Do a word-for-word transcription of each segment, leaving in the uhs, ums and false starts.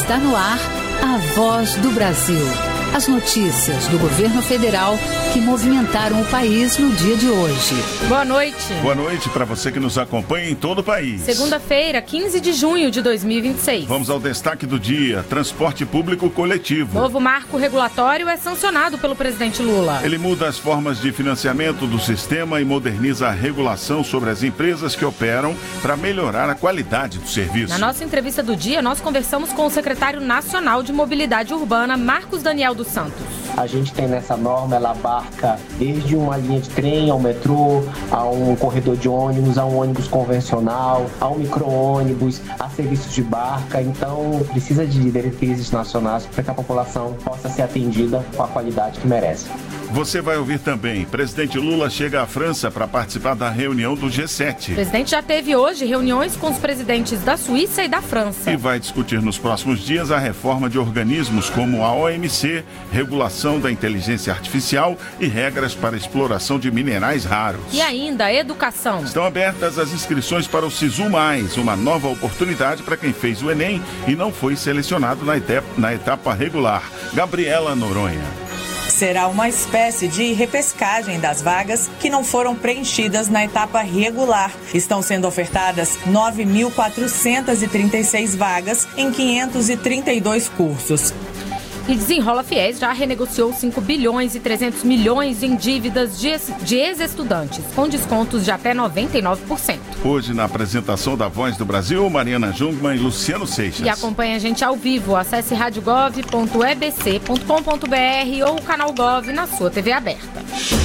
Está no ar a Voz do Brasil. As notícias do governo federal que movimentaram o país no dia de hoje. Boa noite. Boa noite para você que nos acompanha em todo o país. Segunda-feira, quinze de junho de dois mil e vinte e seis. Vamos ao destaque do dia: transporte público coletivo. Novo marco regulatório é sancionado pelo presidente Lula. Ele muda as formas de financiamento do sistema e moderniza a regulação sobre as empresas que operam para melhorar a qualidade do serviço. Na nossa entrevista do dia, nós conversamos com o secretário nacional de Mobilidade Urbana, Marcos Daniel dos Santos. A gente tem nessa norma, ela abarca desde uma linha de trem ao metrô, a um corredor de ônibus, a um ônibus convencional, a um micro-ônibus, a serviços de barca. Então, precisa de diretrizes nacionais para que a população possa ser atendida com a qualidade que merece. Você vai ouvir também: presidente Lula chega à França para participar da reunião do G sete. O presidente já teve hoje reuniões com os presidentes da Suíça e da França. E vai discutir nos próximos dias a reforma de organismos como a O M C, regulação da inteligência artificial e regras para exploração de minerais raros. E ainda a educação. Estão abertas as inscrições para o Sisu Mais, uma nova oportunidade para quem fez o Enem e não foi selecionado na etapa, na etapa regular. Gabriela Noronha. Será uma espécie de repescagem das vagas que não foram preenchidas na etapa regular. Estão sendo ofertadas nove mil quatrocentas e trinta e seis vagas em quinhentos e trinta e dois cursos. E Desenrola Fiéis já renegociou cinco bilhões e trezentos milhões em dívidas de, de ex-estudantes, com descontos de até noventa e nove por cento. Hoje, na apresentação da Voz do Brasil, Mariana Jungmann e Luciano Seixas. E acompanhe a gente ao vivo. Acesse rádio gov ponto e b c ponto com ponto b r ou o canal Gov na sua T V aberta.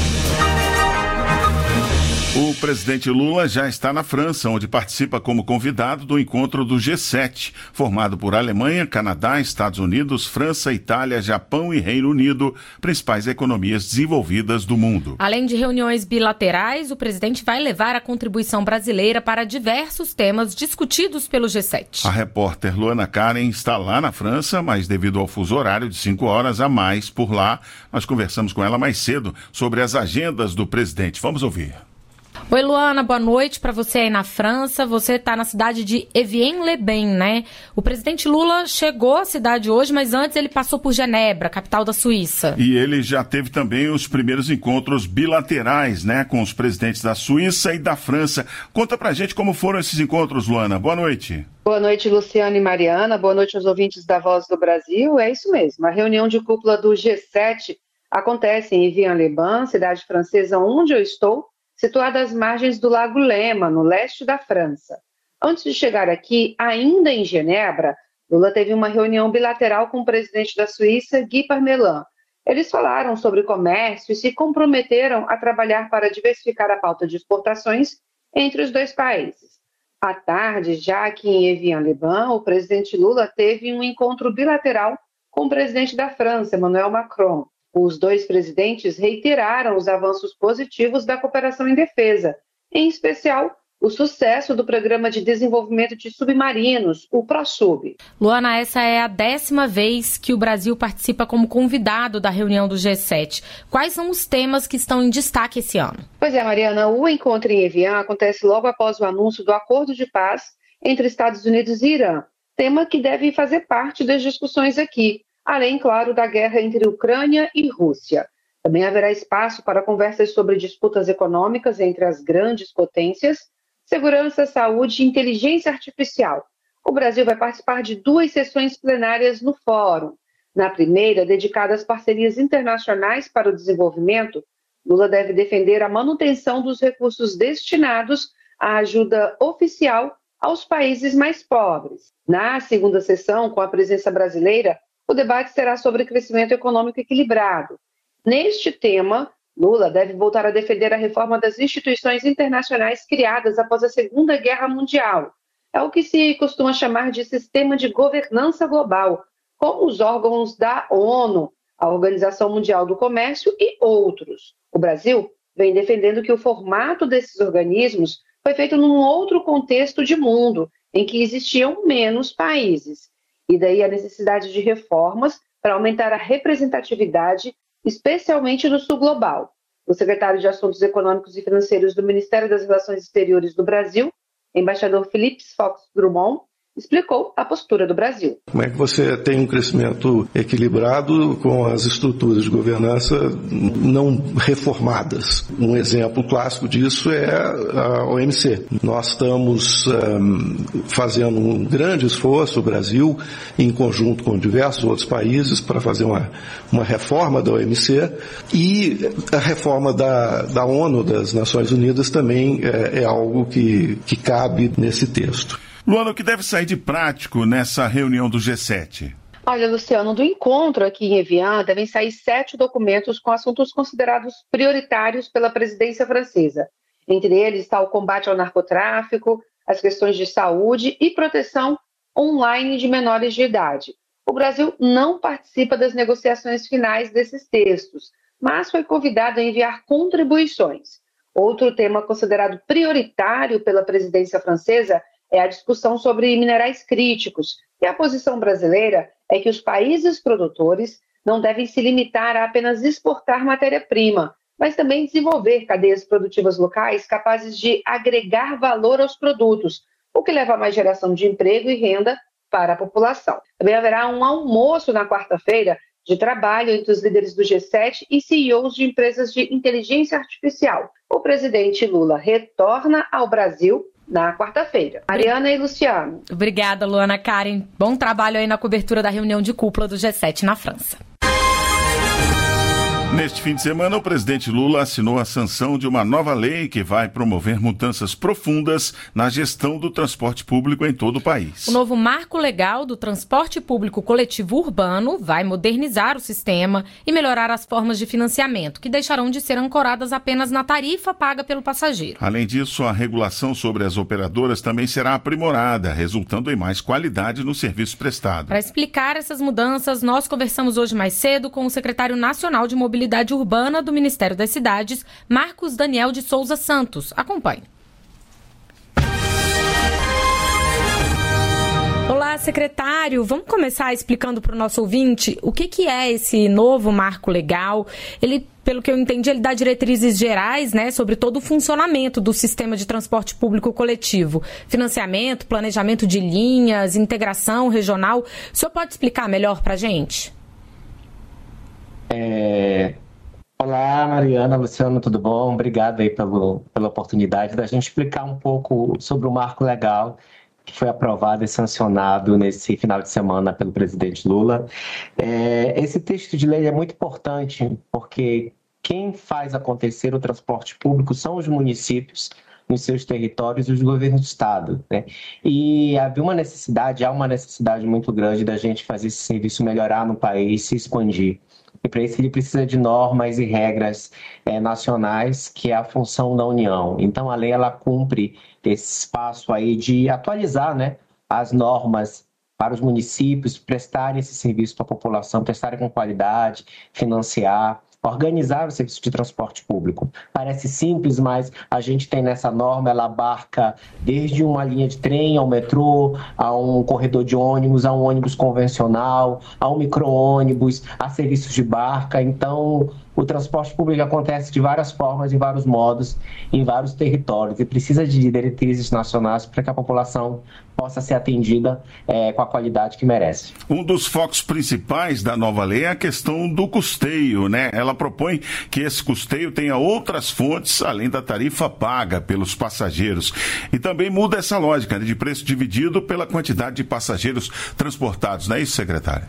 O presidente Lula já está na França, onde participa como convidado do encontro do G sete, formado por Alemanha, Canadá, Estados Unidos, França, Itália, Japão e Reino Unido, principais economias desenvolvidas do mundo. Além de reuniões bilaterais, o presidente vai levar a contribuição brasileira para diversos temas discutidos pelo G sete. A repórter Luana Karen está lá na França, mas devido ao fuso horário de cinco horas a mais por lá, nós conversamos com ela mais cedo sobre as agendas do presidente. Vamos ouvir. Oi, Luana, boa noite para você aí na França. Você está na cidade de Evian-le-Bain, né? O presidente Lula chegou à cidade hoje, mas antes ele passou por Genebra, capital da Suíça. E ele já teve também os primeiros encontros bilaterais, né, com os presidentes da Suíça e da França. Conta pra gente como foram esses encontros, Luana. Boa noite. Boa noite, Luciano e Mariana. Boa noite aos ouvintes da Voz do Brasil. É isso mesmo. A reunião de cúpula do G sete acontece em Evian-le-Bain, cidade francesa onde eu estou, situada às margens do Lago Lema, no leste da França. Antes de chegar aqui, ainda em Genebra, Lula teve uma reunião bilateral com o presidente da Suíça, Guy Parmelin. Eles falaram sobre comércio e se comprometeram a trabalhar para diversificar a pauta de exportações entre os dois países. À tarde, já aqui em Evian-le-Bain, o presidente Lula teve um encontro bilateral com o presidente da França, Emmanuel Macron. Os dois presidentes reiteraram os avanços positivos da cooperação em defesa, em especial o sucesso do Programa de Desenvolvimento de Submarinos, o ProSub. Luana, essa é a décima vez que o Brasil participa como convidado da reunião do G sete. Quais são os temas que estão em destaque esse ano? Pois é, Mariana, o encontro em Evian acontece logo após o anúncio do acordo de paz entre Estados Unidos e Irã, tema que deve fazer parte das discussões aqui, além, claro, da guerra entre Ucrânia e Rússia. Também haverá espaço para conversas sobre disputas econômicas entre as grandes potências, segurança, saúde e inteligência artificial. O Brasil vai participar de duas sessões plenárias no fórum. Na primeira, dedicada às parcerias internacionais para o desenvolvimento, Lula deve defender a manutenção dos recursos destinados à ajuda oficial aos países mais pobres. Na segunda sessão, com a presença brasileira, o debate será sobre crescimento econômico equilibrado. Neste tema, Lula deve voltar a defender a reforma das instituições internacionais criadas após a Segunda Guerra Mundial. É o que se costuma chamar de sistema de governança global, como os órgãos da ONU, a Organização Mundial do Comércio e outros. O Brasil vem defendendo que o formato desses organismos foi feito num outro contexto de mundo, em que existiam menos países. E daí a necessidade de reformas para aumentar a representatividade, especialmente no sul global. O secretário de Assuntos Econômicos e Financeiros do Ministério das Relações Exteriores do Brasil, embaixador Philippe Fox Drummond, explicou a postura do Brasil. Como é que você tem um crescimento equilibrado com as estruturas de governança não reformadas? Um exemplo clássico disso é a O M C. Nós estamos um, fazendo um grande esforço, o Brasil, em conjunto com diversos outros países, para fazer uma, uma reforma da O M C, e a reforma da, da ONU, das Nações Unidas, também é, é algo que, que cabe nesse texto. Luana, o que deve sair de prático nessa reunião do G sete? Olha, Luciano, do encontro aqui em Evian devem sair sete documentos com assuntos considerados prioritários pela presidência francesa. Entre eles está o combate ao narcotráfico, as questões de saúde e proteção online de menores de idade. O Brasil não participa das negociações finais desses textos, mas foi convidado a enviar contribuições. Outro tema considerado prioritário pela presidência francesa é a discussão sobre minerais críticos. E a posição brasileira é que os países produtores não devem se limitar a apenas exportar matéria-prima, mas também desenvolver cadeias produtivas locais capazes de agregar valor aos produtos, o que leva a mais geração de emprego e renda para a população. Também haverá um almoço na quarta-feira de trabalho entre os líderes do G sete e C E Os de empresas de inteligência artificial. O presidente Lula retorna ao Brasil na quarta-feira. Mariana e Luciano. Obrigada, Luana Karen. Bom trabalho aí na cobertura da reunião de cúpula do G sete na França. Neste fim de semana, o presidente Lula assinou a sanção de uma nova lei que vai promover mudanças profundas na gestão do transporte público em todo o país. O novo marco legal do transporte público coletivo urbano vai modernizar o sistema e melhorar as formas de financiamento, que deixarão de ser ancoradas apenas na tarifa paga pelo passageiro. Além disso, a regulação sobre as operadoras também será aprimorada, resultando em mais qualidade no serviço prestado. Para explicar essas mudanças, nós conversamos hoje mais cedo com o secretário nacional de Mobilidade Urbana do Ministério das Cidades, Marcos Daniel de Souza Santos. Acompanhe. Olá, secretário. Vamos começar explicando para o nosso ouvinte o que, que é esse novo marco legal. Ele, pelo que eu entendi, ele dá diretrizes gerais, né, sobre todo o funcionamento do sistema de transporte público coletivo. Financiamento, planejamento de linhas, integração regional. O senhor pode explicar melhor para a gente? É... Olá, Mariana, Luciano, tudo bom? Obrigado aí pelo, pela oportunidade da gente explicar um pouco sobre o marco legal que foi aprovado e sancionado nesse final de semana pelo presidente Lula. É... Esse texto de lei é muito importante porque quem faz acontecer o transporte público são os municípios nos seus territórios e os governos do estado, né? E havia uma necessidade, há uma necessidade muito grande da gente fazer esse serviço melhorar no país, se expandir. E para isso ele precisa de normas e regras é, nacionais, que é a função da União. Então a lei ela cumpre esse espaço aí de atualizar, né, as normas para os municípios prestarem esse serviço para a população, prestarem com qualidade, financiar, organizar o serviço de transporte público. Parece simples, mas a gente tem nessa norma, ela abarca desde uma linha de trem ao metrô, a um corredor de ônibus, a um ônibus convencional, a um micro-ônibus, a serviços de barca. Então, o transporte público acontece de várias formas, de vários modos, em vários territórios, e precisa de diretrizes nacionais para que a população possa ser atendida é, com a qualidade que merece. Um dos focos principais da nova lei é a questão do custeio, né? Ela propõe que esse custeio tenha outras fontes, além da tarifa paga pelos passageiros. E também muda essa lógica, né, de preço dividido pela quantidade de passageiros transportados, não é isso, secretário?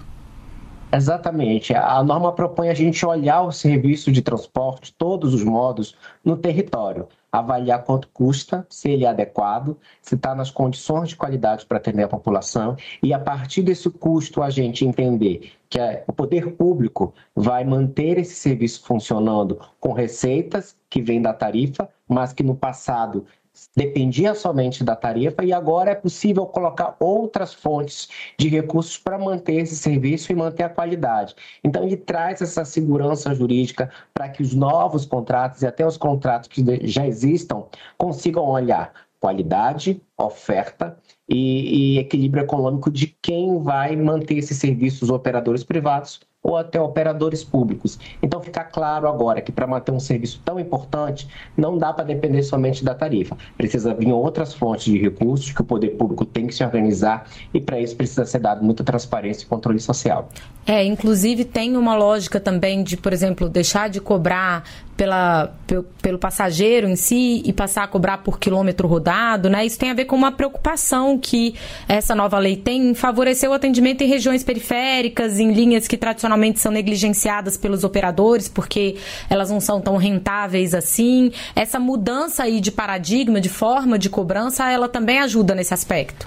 Exatamente. A norma propõe a gente olhar o serviço de transporte, todos os modos, no território. Avaliar quanto custa, se ele é adequado, se está nas condições de qualidade para atender a população, e a partir desse custo a gente entender que o poder público vai manter esse serviço funcionando com receitas que vêm da tarifa, mas que no passado dependia somente da tarifa, e agora é possível colocar outras fontes de recursos para manter esse serviço e manter a qualidade. Então ele traz essa segurança jurídica para que os novos contratos e até os contratos que já existam consigam olhar qualidade, oferta e, e equilíbrio econômico de quem vai manter esses serviços, os operadores privados ou até operadores públicos. Então fica claro agora que para manter um serviço tão importante, não dá para depender somente da tarifa. Precisa vir outras fontes de recursos que o poder público tem que se organizar e para isso precisa ser dado muita transparência e controle social. É, inclusive tem uma lógica também de, por exemplo, deixar de cobrar pela, pelo, pelo passageiro em si e passar a cobrar por quilômetro rodado, né? Isso tem a ver com uma preocupação que essa nova lei tem em favorecer o atendimento em regiões periféricas, em linhas que tradicionalmente são negligenciadas pelos operadores, porque elas não são tão rentáveis assim. Essa mudança aí de paradigma, de forma de cobrança, ela também ajuda nesse aspecto.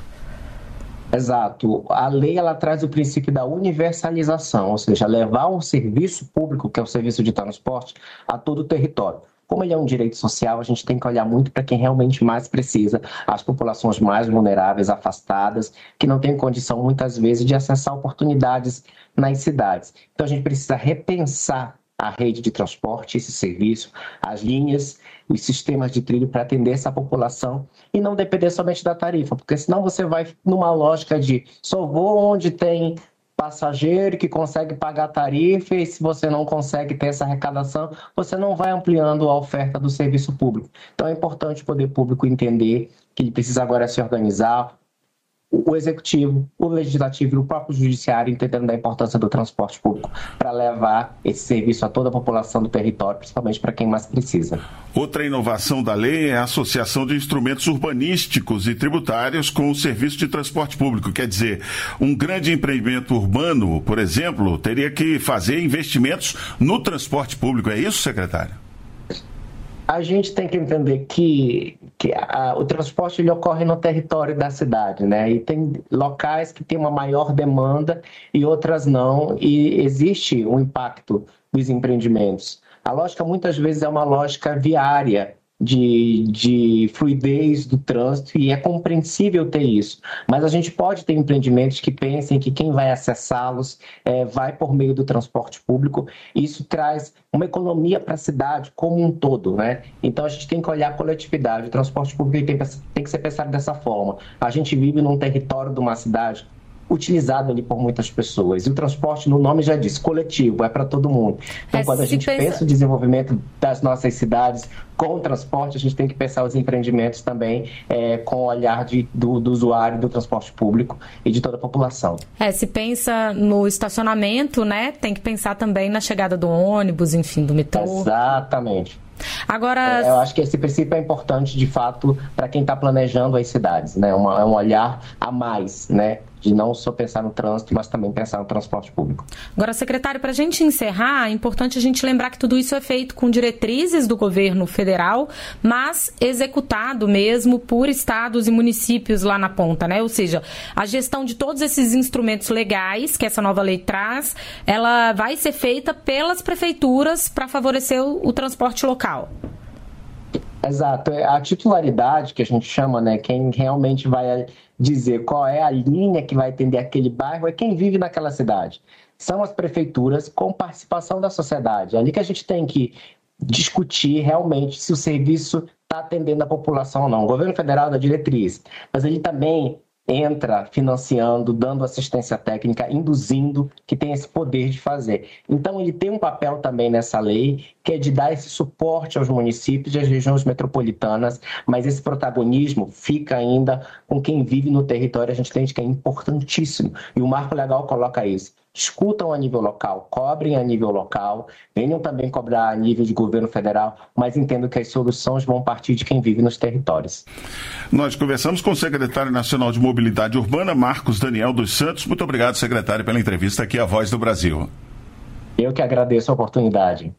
Exato. A lei ela traz o princípio da universalização, ou seja, levar um serviço público, que é o serviço de transporte, a todo o território. Como ele é um direito social, a gente tem que olhar muito para quem realmente mais precisa, as populações mais vulneráveis, afastadas, que não têm condição, muitas vezes, de acessar oportunidades nas cidades. Então, a gente precisa repensar a rede de transporte, esse serviço, as linhas, os sistemas de trilho para atender essa população e não depender somente da tarifa, porque senão você vai numa lógica de só vou onde tem passageiro que consegue pagar a tarifa e se você não consegue ter essa arrecadação, você não vai ampliando a oferta do serviço público. Então é importante o poder público entender que ele precisa agora se organizar, o executivo, o legislativo e o próprio judiciário entendendo da importância do transporte público para levar esse serviço a toda a população do território, principalmente para quem mais precisa. Outra inovação da lei é a associação de instrumentos urbanísticos e tributários com o serviço de transporte público. Quer dizer, um grande empreendimento urbano, por exemplo, teria que fazer investimentos no transporte público. É isso, secretário? A gente tem que entender que, que a, o transporte ele ocorre no território da cidade, né? E tem locais que têm uma maior demanda e outras não, e existe um impacto dos empreendimentos. A lógica muitas vezes é uma lógica viária, de, de fluidez do trânsito, e é compreensível ter isso. Mas a gente pode ter empreendimentos que pensem que quem vai acessá-los é, vai por meio do transporte público. Isso traz uma economia para a cidade como um todo, né? Então a gente tem que olhar a coletividade. O transporte público tem, tem que ser pensado dessa forma. A gente vive num território de uma cidade utilizado ali por muitas pessoas. E o transporte, no nome já diz, coletivo, é para todo mundo. Então, é, quando a gente pensa... pensa o desenvolvimento das nossas cidades com o transporte, a gente tem que pensar os empreendimentos também é, com o olhar de, do, do usuário do transporte público e de toda a população. É, se pensa no estacionamento, né? Tem que pensar também na chegada do ônibus, enfim, do metrô. Exatamente. Agora... É, eu acho que esse princípio é importante, de fato, para quem está planejando as cidades, né? Uma, é um olhar a mais, né? De não só pensar no trânsito, mas também pensar no transporte público. Agora, secretário, para a gente encerrar, é importante a gente lembrar que tudo isso é feito com diretrizes do governo federal, mas executado mesmo por estados e municípios lá na ponta, né? Ou seja, a gestão de todos esses instrumentos legais que essa nova lei traz, ela vai ser feita pelas prefeituras para favorecer o, o transporte local. Exato. A titularidade que a gente chama, né? Quem realmente vai dizer qual é a linha que vai atender aquele bairro é quem vive naquela cidade. São as prefeituras com participação da sociedade. É ali que a gente tem que discutir realmente se o serviço está atendendo a população ou não. O governo federal dá diretriz, mas ele também entra financiando, dando assistência técnica, induzindo, que tem esse poder de fazer. Então, ele tem um papel também nessa lei, que é de dar esse suporte aos municípios e às regiões metropolitanas, mas esse protagonismo fica ainda com quem vive no território. A gente entende que é importantíssimo, e o Marco Legal coloca isso. Discutam a nível local, cobrem a nível local, venham também cobrar a nível de governo federal, mas entendo que as soluções vão partir de quem vive nos territórios. Nós conversamos com o secretário nacional de Mobilidade Urbana, Marcos Daniel dos Santos. Muito obrigado, secretário, pela entrevista aqui à Voz do Brasil. Eu que agradeço a oportunidade.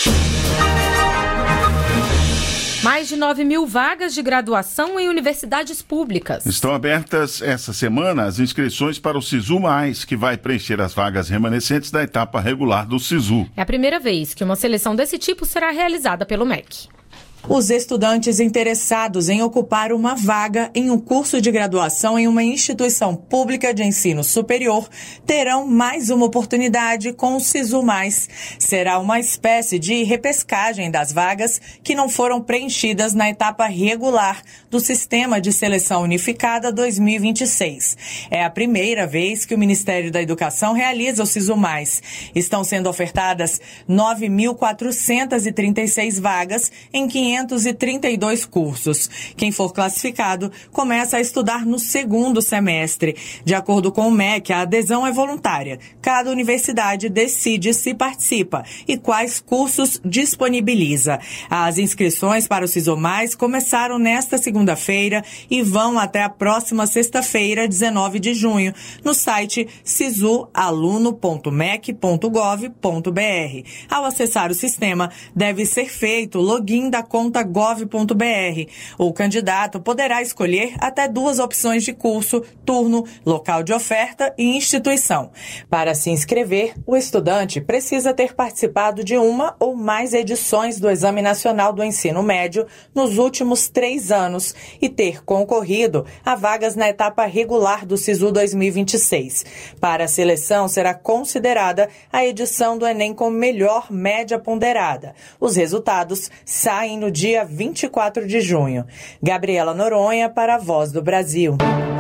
Mais de nove mil vagas de graduação em universidades públicas. Estão abertas essa semana as inscrições para o SISU Mais, que vai preencher as vagas remanescentes da etapa regular do SISU. É a primeira vez que uma seleção desse tipo será realizada pelo M E C. Os estudantes interessados em ocupar uma vaga em um curso de graduação em uma instituição pública de ensino superior terão mais uma oportunidade com o Sisu Mais. Será uma espécie de repescagem das vagas que não foram preenchidas na etapa regular do Sistema de Seleção Unificada dois mil e vinte e seis. É a primeira vez que o Ministério da Educação realiza o Sisu Mais. Estão sendo ofertadas nove mil quatrocentas e trinta e seis vagas em quinhentos e trinta e dois cursos. Quem for classificado começa a estudar no segundo semestre. De acordo com o M E C, a adesão é voluntária. Cada universidade decide se participa e quais cursos disponibiliza. As inscrições para o Sisu Mais começaram nesta segunda-feira e vão até a próxima sexta-feira, dezenove de junho, no site sisu aluno ponto mec ponto gov ponto br. Ao acessar o sistema, deve ser feito o login da conta gov ponto br. O candidato poderá escolher até duas opções de curso, turno, local de oferta e instituição. Para se inscrever, o estudante precisa ter participado de uma ou mais edições do Exame Nacional do Ensino Médio nos últimos três anos e ter concorrido a vagas na etapa regular do Sisu dois mil e vinte e seis. Para a seleção, será considerada a edição do Enem com melhor média ponderada. Os resultados saem no dia vinte e quatro de junho. Gabriela Noronha para a Voz do Brasil.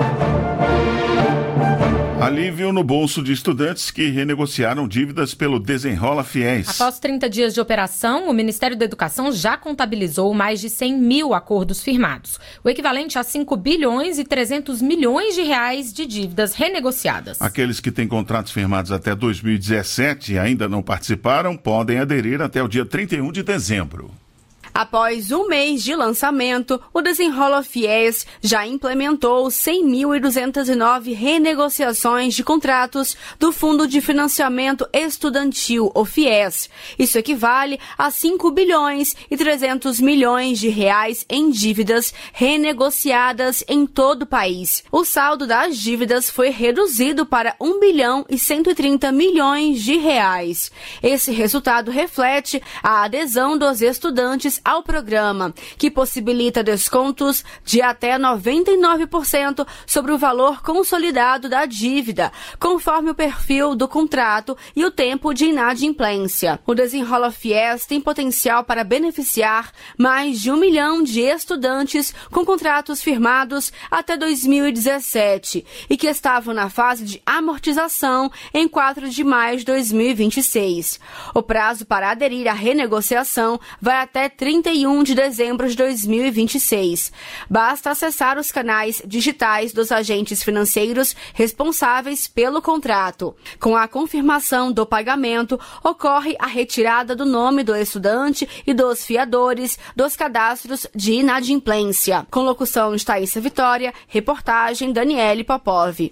Alívio no bolso de estudantes que renegociaram dívidas pelo Desenrola Fiéis. Após trinta dias de operação, o Ministério da Educação já contabilizou mais de cem mil acordos firmados, o equivalente a cinco bilhões e trezentos milhões de reais de dívidas renegociadas. Aqueles que têm contratos firmados até dois mil e dezessete e ainda não participaram podem aderir até o dia trinta e um de dezembro. Após um mês de lançamento, o Desenrola Fiéis já implementou cem mil e duzentas e nove renegociações de contratos do Fundo de Financiamento Estudantil, o Fies. Isso equivale a cinco bilhões e trezentos milhões de reais em dívidas renegociadas em todo o país. O saldo das dívidas foi reduzido para um bilhão e cento e trinta milhões de reais. Esse resultado reflete a adesão dos estudantes ao programa, que possibilita descontos de até noventa e nove por cento sobre o valor consolidado da dívida, conforme o perfil do contrato e o tempo de inadimplência. O Desenrola Fiéis tem potencial para beneficiar mais de um milhão de estudantes com contratos firmados até dois mil e dezessete e que estavam na fase de amortização em quatro de maio de dois mil e vinte e seis. O prazo para aderir à renegociação vai até trinta e um de dezembro de dois mil e vinte e seis. Basta acessar os canais digitais dos agentes financeiros responsáveis pelo contrato. Com a confirmação do pagamento, ocorre a retirada do nome do estudante e dos fiadores dos cadastros de inadimplência. Com locução de Thaísa Vitória, reportagem Daniele Popov.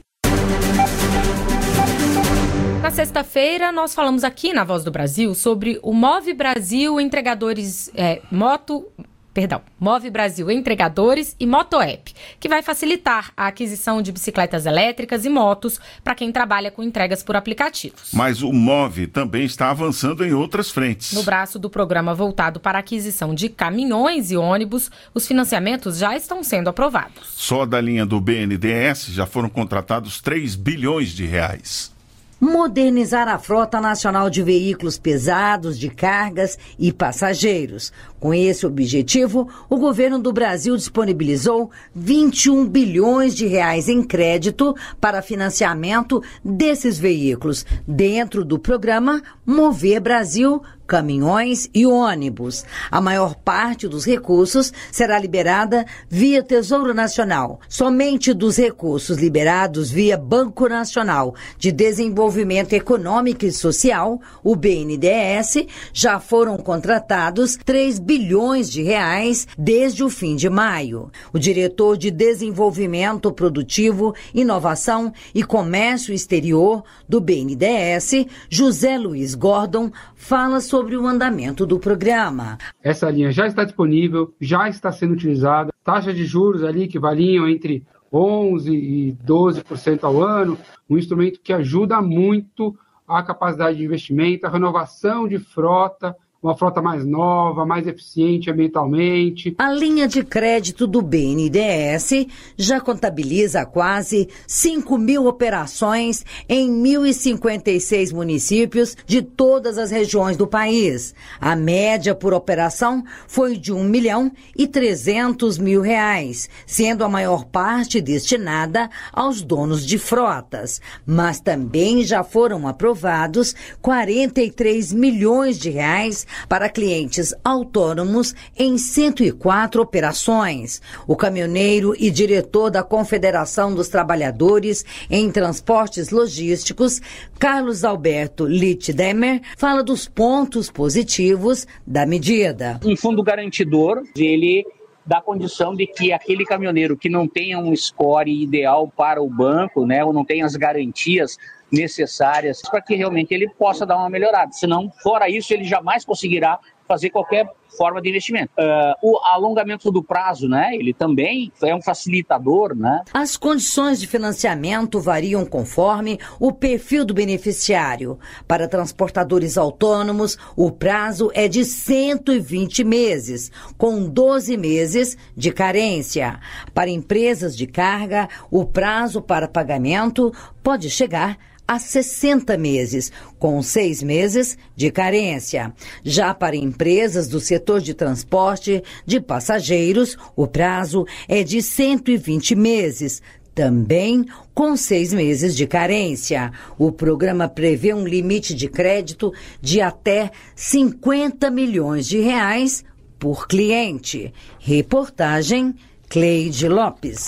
Na sexta-feira, nós falamos aqui na Voz do Brasil sobre o Move Brasil Entregadores, é, Moto, perdão, Move Brasil Entregadores e Motoapp, que vai facilitar a aquisição de bicicletas elétricas e motos para quem trabalha com entregas por aplicativos. Mas o Move também está avançando em outras frentes. No braço do programa voltado para a aquisição de caminhões e ônibus, os financiamentos já estão sendo aprovados. Só da linha do B N D E S já foram contratados três bilhões de reais. Modernizar a frota nacional de veículos pesados, de cargas e passageiros. Com esse objetivo, o governo do Brasil disponibilizou vinte e um bilhões de reais em crédito para financiamento desses veículos, dentro do programa Mover Brasil, caminhões e ônibus. A maior parte dos recursos será liberada via Tesouro Nacional. Somente dos recursos liberados via Banco Nacional de Desenvolvimento Econômico e Social, o B N D E S, já foram contratados três bilhões de reais desde o fim de maio. O diretor de Desenvolvimento Produtivo, Inovação e Comércio Exterior do B N D E S, José Luiz Gordon, fala sobre sobre o andamento do programa. Essa linha já está disponível, já está sendo utilizada. Taxas de juros ali que variam entre onze por cento e doze por cento ao ano, um instrumento que ajuda muito a capacidade de investimento, a renovação de frota, uma frota mais nova, mais eficiente ambientalmente. A linha de crédito do B N D E S já contabiliza quase cinco mil operações em mil e cinquenta e seis municípios de todas as regiões do país. A média por operação foi de um milhão e trezentos mil reais, sendo a maior parte destinada aos donos de frotas. Mas também já foram aprovados quarenta e três milhões de reais para clientes autônomos em cento e quatro operações. O caminhoneiro e diretor da Confederação dos Trabalhadores em Transportes Logísticos, Carlos Alberto Littdemer, fala dos pontos positivos da medida. Um fundo garantidor, ele dá condição de que aquele caminhoneiro que não tenha um score ideal para o banco, né, ou não tenha as garantias necessárias para que realmente ele possa dar uma melhorada. Senão, fora isso, ele jamais conseguirá fazer qualquer forma de investimento. Uh, o alongamento do prazo, né? Ele também é um facilitador, né? As condições de financiamento variam conforme o perfil do beneficiário. Para transportadores autônomos, o prazo é de cento e vinte meses, com doze meses de carência. Para empresas de carga, o prazo para pagamento pode chegar a sessenta meses, com seis meses de carência. Já para empresas do setor de transporte de passageiros, o prazo é de cento e vinte meses, também com seis meses de carência. O programa prevê um limite de crédito de até cinquenta milhões de reais por cliente. Reportagem Cleide Lopes.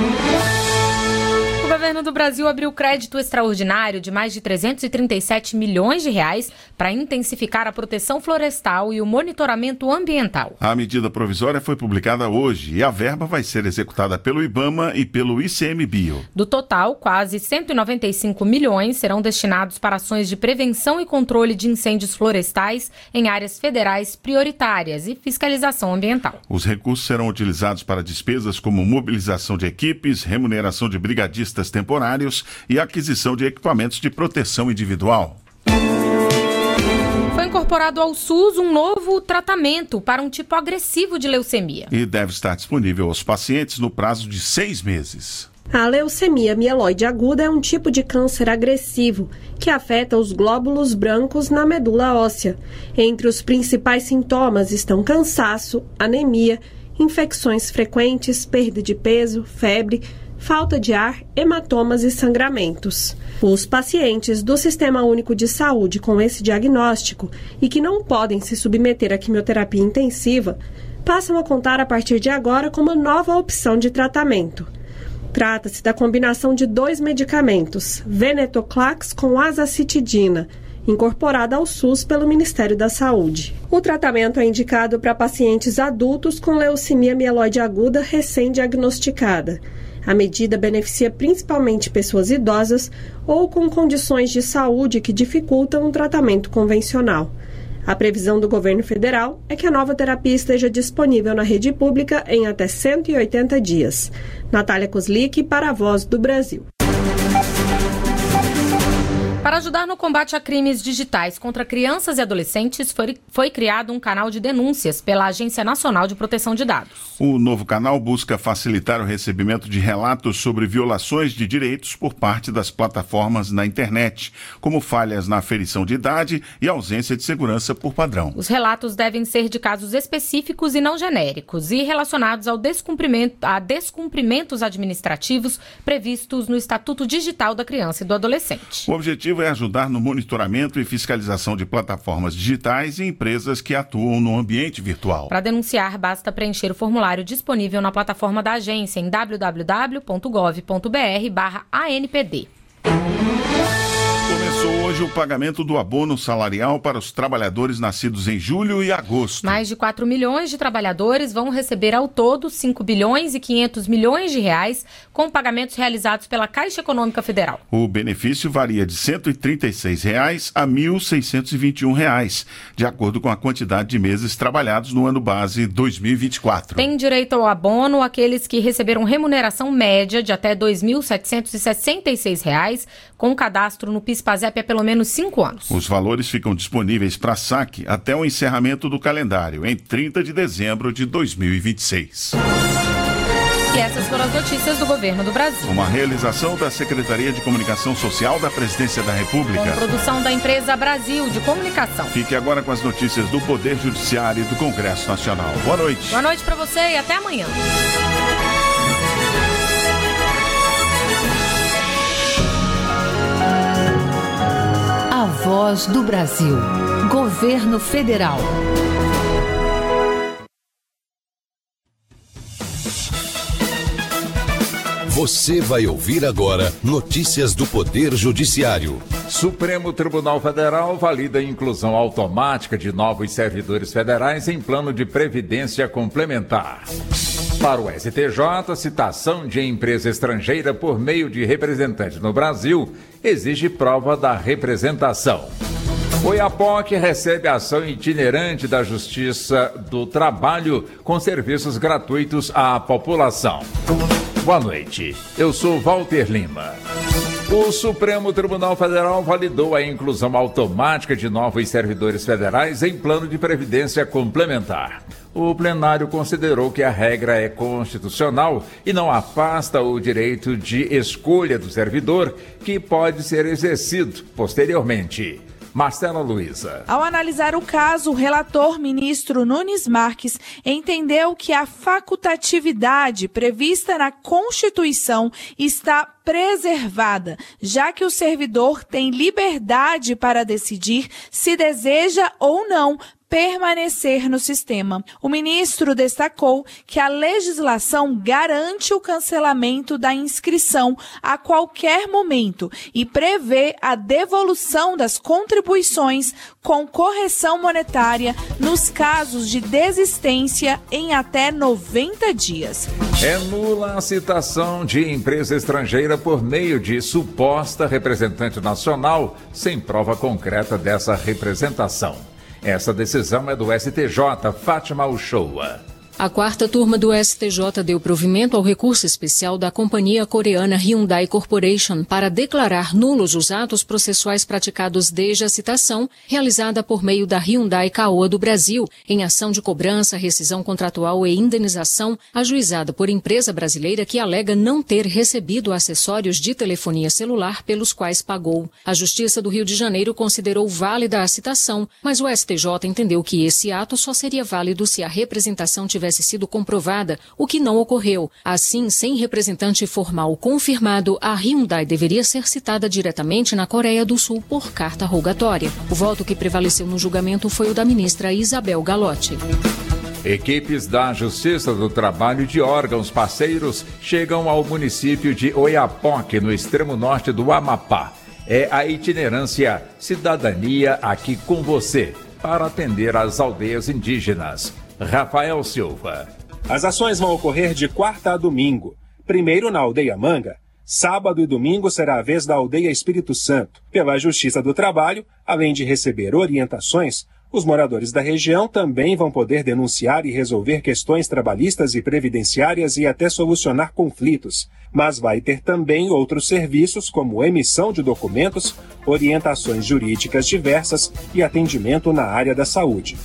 O governo do Brasil abriu crédito extraordinário de mais de trezentos e trinta e sete milhões de reais para intensificar a proteção florestal e o monitoramento ambiental. A medida provisória foi publicada hoje e a verba vai ser executada pelo IBAMA e pelo I C M Bio. Do total, quase cento e noventa e cinco milhões serão destinados para ações de prevenção e controle de incêndios florestais em áreas federais prioritárias e fiscalização ambiental. Os recursos serão utilizados para despesas como mobilização de equipes, remuneração de brigadistas temporários e aquisição de equipamentos de proteção individual. Foi incorporado ao SUS um novo tratamento para um tipo agressivo de leucemia. E deve estar disponível aos pacientes no prazo de seis meses. A leucemia mieloide aguda é um tipo de câncer agressivo que afeta os glóbulos brancos na medula óssea. Entre os principais sintomas estão cansaço, anemia, infecções frequentes, perda de peso, febre, falta de ar, hematomas e sangramentos. Os pacientes do Sistema Único de Saúde com esse diagnóstico e que não podem se submeter à quimioterapia intensiva passam a contar a partir de agora com uma nova opção de tratamento. Trata-se da combinação de dois medicamentos, venetoclax com azacitidina, incorporada ao SUS pelo Ministério da Saúde. O tratamento é indicado para pacientes adultos com leucemia mieloide aguda recém-diagnosticada. A medida beneficia principalmente pessoas idosas ou com condições de saúde que dificultam um tratamento convencional. A previsão do governo federal é que a nova terapia esteja disponível na rede pública em até cento e oitenta dias. Natália Kozlik, para a Voz do Brasil. Para ajudar no combate a crimes digitais contra crianças e adolescentes, foi, foi criado um canal de denúncias pela Agência Nacional de Proteção de Dados. O novo canal busca facilitar o recebimento de relatos sobre violações de direitos por parte das plataformas na internet, como falhas na aferição de idade e ausência de segurança por padrão. Os relatos devem ser de casos específicos e não genéricos e relacionados ao descumprimento, a descumprimentos administrativos previstos no Estatuto Digital da Criança e do Adolescente. O objetivo é ajudar no monitoramento e fiscalização de plataformas digitais e empresas que atuam no ambiente virtual. Para denunciar, basta preencher o formulário disponível na plataforma da agência em w w w ponto gov ponto b r barra A N P D. Começou hoje o pagamento do abono salarial para os trabalhadores nascidos em julho e agosto. Mais de quatro milhões de trabalhadores vão receber ao todo cinco bilhões e quinhentos milhões de reais com pagamentos realizados pela Caixa Econômica Federal. O benefício varia de cento e trinta e seis reais a mil seiscentos e vinte e um reais, de acordo com a quantidade de meses trabalhados no ano base dois mil e vinte e quatro. Tem direito ao abono aqueles que receberam remuneração média de até dois mil setecentos e sessenta e seis reais, com cadastro no PIS/PASEP há pelo menos cinco anos. Os valores ficam disponíveis para saque até o encerramento do calendário, em trinta de dezembro de dois mil e vinte e seis. E essas foram as notícias do Governo do Brasil. Uma realização da Secretaria de Comunicação Social da Presidência da República. Com produção da empresa Brasil de Comunicação. Fique agora com as notícias do Poder Judiciário e do Congresso Nacional. Boa noite. Boa noite para você e até amanhã. A Voz do Brasil. Governo Federal. Você vai ouvir agora notícias do Poder Judiciário. Supremo Tribunal Federal valida a inclusão automática de novos servidores federais em plano de previdência complementar. Para o S T J, citação de empresa estrangeira por meio de representante no Brasil exige prova da representação. Oiapoque recebe ação itinerante da Justiça do Trabalho com serviços gratuitos à população. Boa noite, eu sou Walter Lima. O Supremo Tribunal Federal validou a inclusão automática de novos servidores federais em plano de previdência complementar. O plenário considerou que a regra é constitucional e não afasta o direito de escolha do servidor, que pode ser exercido posteriormente. Marcela Luiza. Ao analisar o caso, o relator ministro Nunes Marques entendeu que a facultatividade prevista na Constituição está preservada, já que o servidor tem liberdade para decidir se deseja ou não permanecer no sistema. O ministro destacou que a legislação garante o cancelamento da inscrição a qualquer momento e prevê a devolução das contribuições com correção monetária nos casos de desistência em até noventa dias. É nula a citação de empresa estrangeira por meio de suposta representante nacional, sem prova concreta dessa representação. Essa decisão é do S T J, Fátima Uchoa. A quarta turma do S T J deu provimento ao recurso especial da companhia coreana Hyundai Corporation para declarar nulos os atos processuais praticados desde a citação, realizada por meio da Hyundai Caoa do Brasil, em ação de cobrança, rescisão contratual e indenização, ajuizada por empresa brasileira que alega não ter recebido acessórios de telefonia celular pelos quais pagou. A Justiça do Rio de Janeiro considerou válida a citação, mas o S T J entendeu que esse ato só seria válido se a representação tivesse tivesse sido comprovada, o que não ocorreu. Assim, sem representante formal confirmado, a Hyundai deveria ser citada diretamente na Coreia do Sul por carta rogatória. O voto que prevaleceu no julgamento foi o da ministra Isabel Galotti. Equipes da Justiça do Trabalho e de órgãos parceiros chegam ao município de Oiapoque, no extremo norte do Amapá. É a itinerância Cidadania Aqui com Você, para atender às aldeias indígenas. Rafael Silva. As ações vão ocorrer de quarta a domingo. Primeiro na Aldeia Manga. Sábado e domingo será a vez da Aldeia Espírito Santo. Pela Justiça do Trabalho, além de receber orientações, os moradores da região também vão poder denunciar e resolver questões trabalhistas e previdenciárias e até solucionar conflitos. Mas vai ter também outros serviços, como emissão de documentos, orientações jurídicas diversas e atendimento na área da saúde.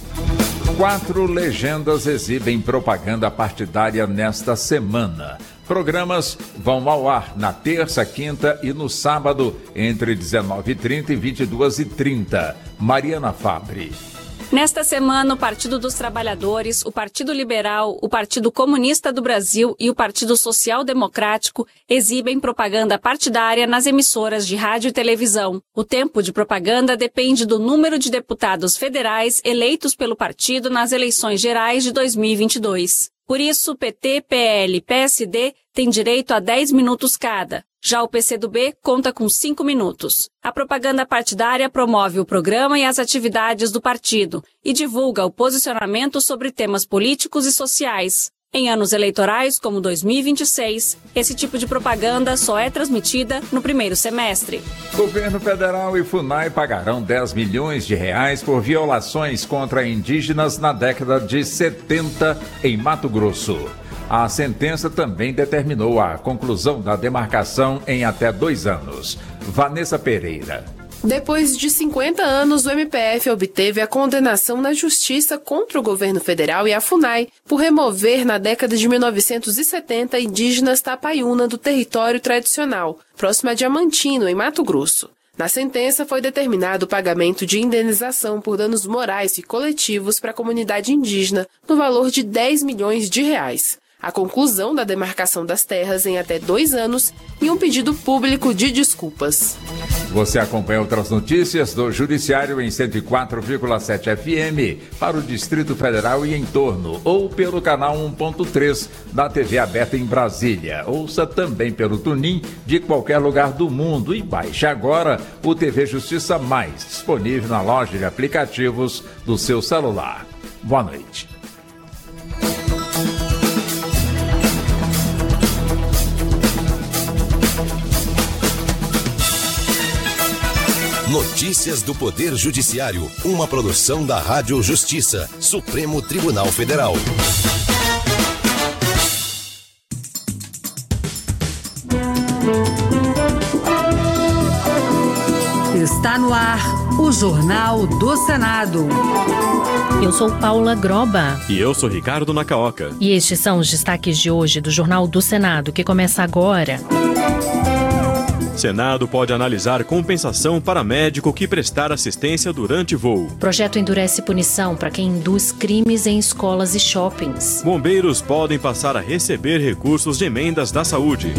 Quatro legendas exibem propaganda partidária nesta semana. Programas vão ao ar na terça, quinta e no sábado, entre dezenove e trinta e vinte e duas e trinta. Mariana Fabre. Nesta semana, o Partido dos Trabalhadores, o Partido Liberal, o Partido Comunista do Brasil e o Partido Social Democrático exibem propaganda partidária nas emissoras de rádio e televisão. O tempo de propaganda depende do número de deputados federais eleitos pelo partido nas eleições gerais de dois mil e vinte e dois. Por isso, P T, P L e P S D têm direito a dez minutos cada. Já o P C do B conta com cinco minutos. A propaganda partidária promove o programa e as atividades do partido e divulga o posicionamento sobre temas políticos e sociais. Em anos eleitorais, como dois mil e vinte e seis, esse tipo de propaganda só é transmitida no primeiro semestre. Governo Federal e FUNAI pagarão dez milhões de reais por violações contra indígenas na década de setenta em Mato Grosso. A sentença também determinou a conclusão da demarcação em até dois anos. Vanessa Pereira. Depois de cinquenta anos, o M P F obteve a condenação na justiça contra o governo federal e a FUNAI por remover, na década de mil novecentos e setenta, indígenas Tapaiuna do território tradicional, próximo a Diamantino, em Mato Grosso. Na sentença, foi determinado o pagamento de indenização por danos morais e coletivos para a comunidade indígena, no valor de dez milhões de reais. A conclusão da demarcação das terras em até dois anos e um pedido público de desculpas. Você acompanha outras notícias do Judiciário em cento e quatro vírgula sete F M para o Distrito Federal e em torno, ou pelo canal um ponto três da T V aberta em Brasília. Ouça também pelo Tunin de qualquer lugar do mundo e baixe agora o T V Justiça Mais, disponível na loja de aplicativos do seu celular. Boa noite. Notícias do Poder Judiciário, uma produção da Rádio Justiça, Supremo Tribunal Federal. Está no ar o Jornal do Senado. Eu sou Paula Groba. E eu sou Ricardo Nacaoca. E estes são os destaques de hoje do Jornal do Senado, que começa agora. Senado pode analisar compensação para médico que prestar assistência durante voo. Projeto endurece punição para quem induz crimes em escolas e shoppings. Bombeiros podem passar a receber recursos de emendas da saúde.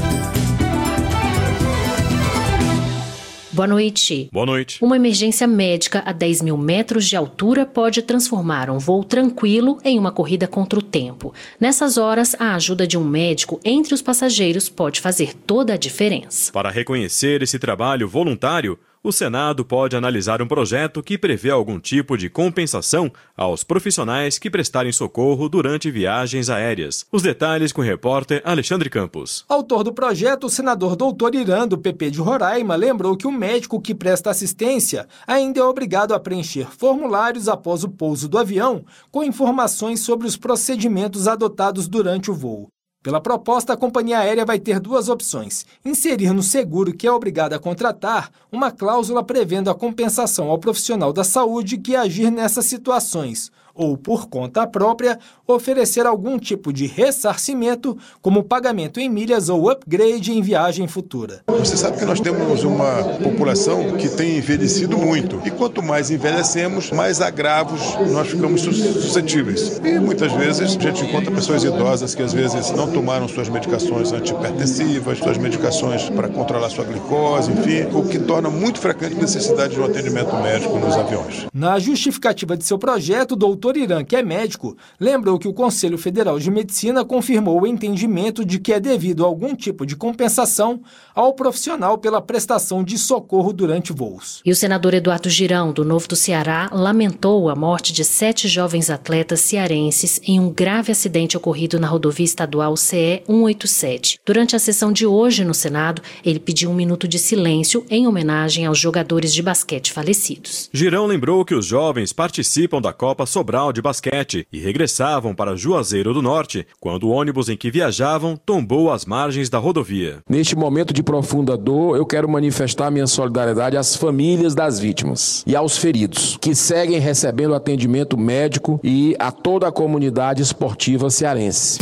Boa noite. Boa noite. Uma emergência médica a dez mil metros de altura pode transformar um voo tranquilo em uma corrida contra o tempo. Nessas horas, a ajuda de um médico entre os passageiros pode fazer toda a diferença. Para reconhecer esse trabalho voluntário, o Senado pode analisar um projeto que prevê algum tipo de compensação aos profissionais que prestarem socorro durante viagens aéreas. Os detalhes com o repórter Alexandre Campos. Autor do projeto, o senador doutor Irã, do P P de Roraima, lembrou que o médico que presta assistência ainda é obrigado a preencher formulários após o pouso do avião com informações sobre os procedimentos adotados durante o voo. Pela proposta, a companhia aérea vai ter duas opções: inserir no seguro que é obrigado a contratar uma cláusula prevendo a compensação ao profissional da saúde que agir nessas situações, ou, por conta própria, oferecer algum tipo de ressarcimento, como pagamento em milhas ou upgrade em viagem futura. Você sabe que nós temos uma população que tem envelhecido muito. E quanto mais envelhecemos, mais agravos nós ficamos suscetíveis. E muitas vezes a gente encontra pessoas idosas que às vezes não tomaram suas medicações antihipertensivas, suas medicações para controlar sua glicose, enfim, o que torna muito frequente a necessidade de um atendimento médico nos aviões. Na justificativa de seu projeto, o doutor Irã, que é médico, lembrou que o Conselho Federal de Medicina confirmou o entendimento de que é devido a algum tipo de compensação ao profissional pela prestação de socorro durante voos. E o senador Eduardo Girão, do Novo do Ceará, lamentou a morte de sete jovens atletas cearenses em um grave acidente ocorrido na rodovia estadual C E cento e oitenta e sete. Durante a sessão de hoje no Senado, ele pediu um minuto de silêncio em homenagem aos jogadores de basquete falecidos. Girão lembrou que os jovens participam da Copa Sobral de basquete e regressavam para Juazeiro do Norte quando o ônibus em que viajavam tombou às margens da rodovia. Neste momento de profunda dor, eu quero manifestar minha solidariedade às famílias das vítimas e aos feridos, que seguem recebendo atendimento médico, e a toda a comunidade esportiva cearense.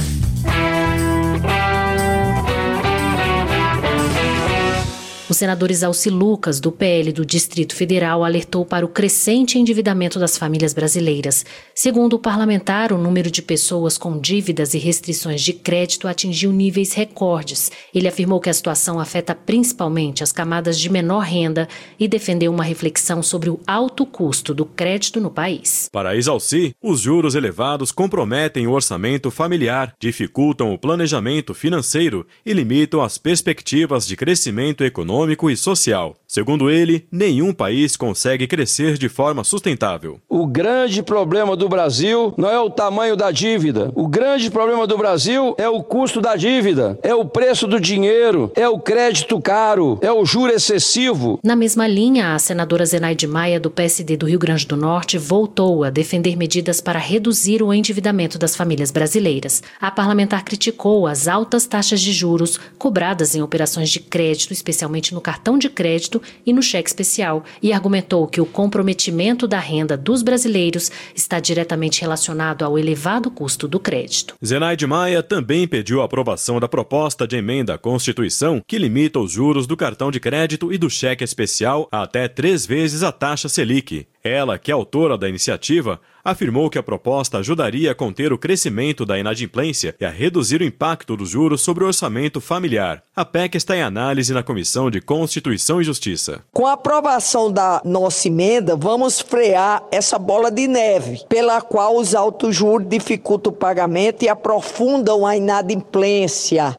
O senador Isalci Lucas, do P L do Distrito Federal, alertou para o crescente endividamento das famílias brasileiras. Segundo o parlamentar, o número de pessoas com dívidas e restrições de crédito atingiu níveis recordes. Ele afirmou que a situação afeta principalmente as camadas de menor renda e defendeu uma reflexão sobre o alto custo do crédito no país. Para Isalci, os juros elevados comprometem o orçamento familiar, dificultam o planejamento financeiro e limitam as perspectivas de crescimento econômico e social. Segundo ele, nenhum país consegue crescer de forma sustentável. O grande problema do Brasil não é o tamanho da dívida. O grande problema do Brasil é o custo da dívida, é o preço do dinheiro, é o crédito caro, é o juro excessivo. Na mesma linha, a senadora Zenaide Maia, do P S D do Rio Grande do Norte, voltou a defender medidas para reduzir o endividamento das famílias brasileiras. A parlamentar criticou as altas taxas de juros cobradas em operações de crédito, especialmente limite no cartão de crédito e no cheque especial e argumentou que o comprometimento da renda dos brasileiros está diretamente relacionado ao elevado custo do crédito. Zenaide Maia também pediu a aprovação da proposta de emenda à Constituição que limita os juros do cartão de crédito e do cheque especial a até três vezes a taxa Selic. Ela, que é autora da iniciativa, afirmou que a proposta ajudaria a conter o crescimento da inadimplência e a reduzir o impacto dos juros sobre o orçamento familiar. A P E C está em análise na Comissão de Constituição e Justiça. Com a aprovação da nossa emenda, vamos frear essa bola de neve, pela qual os altos juros dificultam o pagamento e aprofundam a inadimplência.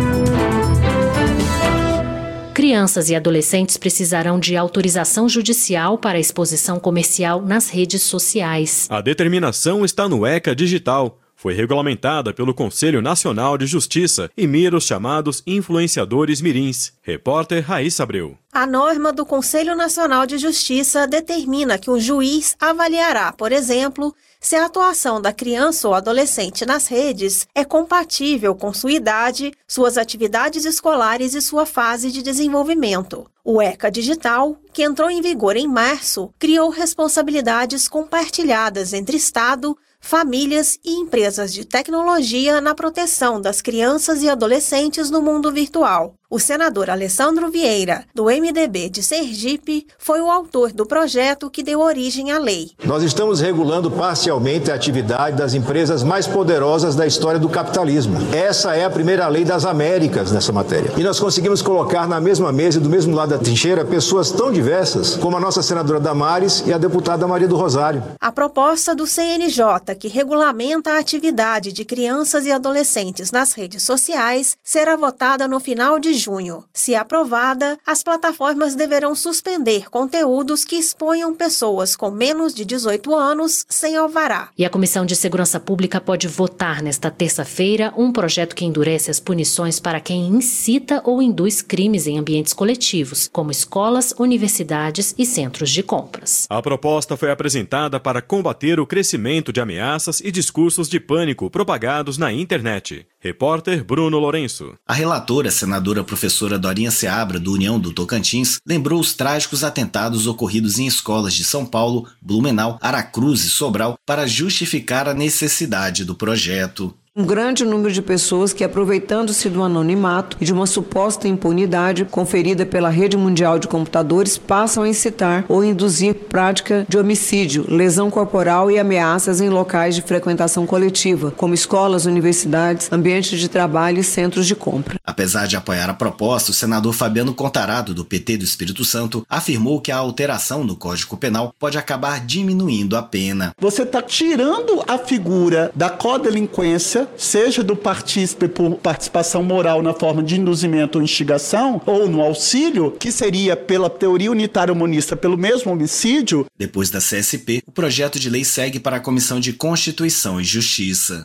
Crianças e adolescentes precisarão de autorização judicial para a exposição comercial nas redes sociais. A determinação está no ECA Digital. Foi regulamentada pelo Conselho Nacional de Justiça e mira os chamados influenciadores mirins. Repórter Raíssa Abreu. A norma do Conselho Nacional de Justiça determina que o juiz avaliará, por exemplo, se a atuação da criança ou adolescente nas redes é compatível com sua idade, suas atividades escolares e sua fase de desenvolvimento. O ECA Digital, que entrou em vigor em março, criou responsabilidades compartilhadas entre Estado, famílias e empresas de tecnologia na proteção das crianças e adolescentes no mundo virtual. O senador Alessandro Vieira, do M D B de Sergipe, foi o autor do projeto que deu origem à lei. Nós estamos regulando parcialmente a atividade das empresas mais poderosas da história do capitalismo. Essa é a primeira lei das Américas nessa matéria. E nós conseguimos colocar na mesma mesa e do mesmo lado da trincheira pessoas tão diversas como a nossa senadora Damares e a deputada Maria do Rosário. A proposta do C N J, que regulamenta a atividade de crianças e adolescentes nas redes sociais, será votada no final de junho. Se aprovada, as plataformas deverão suspender conteúdos que exponham pessoas com menos de dezoito anos sem alvará. E a Comissão de Segurança Pública pode votar nesta terça-feira um projeto que endurece as punições para quem incita ou induz crimes em ambientes coletivos, como escolas, universidades e centros de compras. A proposta foi apresentada para combater o crescimento de ameaças e discursos de pânico propagados na internet. Repórter Bruno Lourenço. A relatora, senadora professora Dorinha Seabra, do União do Tocantins, lembrou os trágicos atentados ocorridos em escolas de São Paulo, Blumenau, Aracruz e Sobral para justificar a necessidade do projeto. Um grande número de pessoas que, aproveitando-se do anonimato e de uma suposta impunidade conferida pela Rede Mundial de Computadores, passam a incitar ou induzir prática de homicídio, lesão corporal e ameaças em locais de frequentação coletiva, como escolas, universidades, ambientes de trabalho e centros de compra. Apesar de apoiar a proposta, o senador Fabiano Contarado, do P T do Espírito Santo, afirmou que a alteração no Código Penal pode acabar diminuindo a pena. Você está tirando a figura da codelinquência, seja do partícipe por participação moral na forma de induzimento ou instigação, ou no auxílio, que seria pela teoria unitária monista pelo mesmo homicídio. Depois da C S P, o projeto de lei segue para a Comissão de Constituição e Justiça.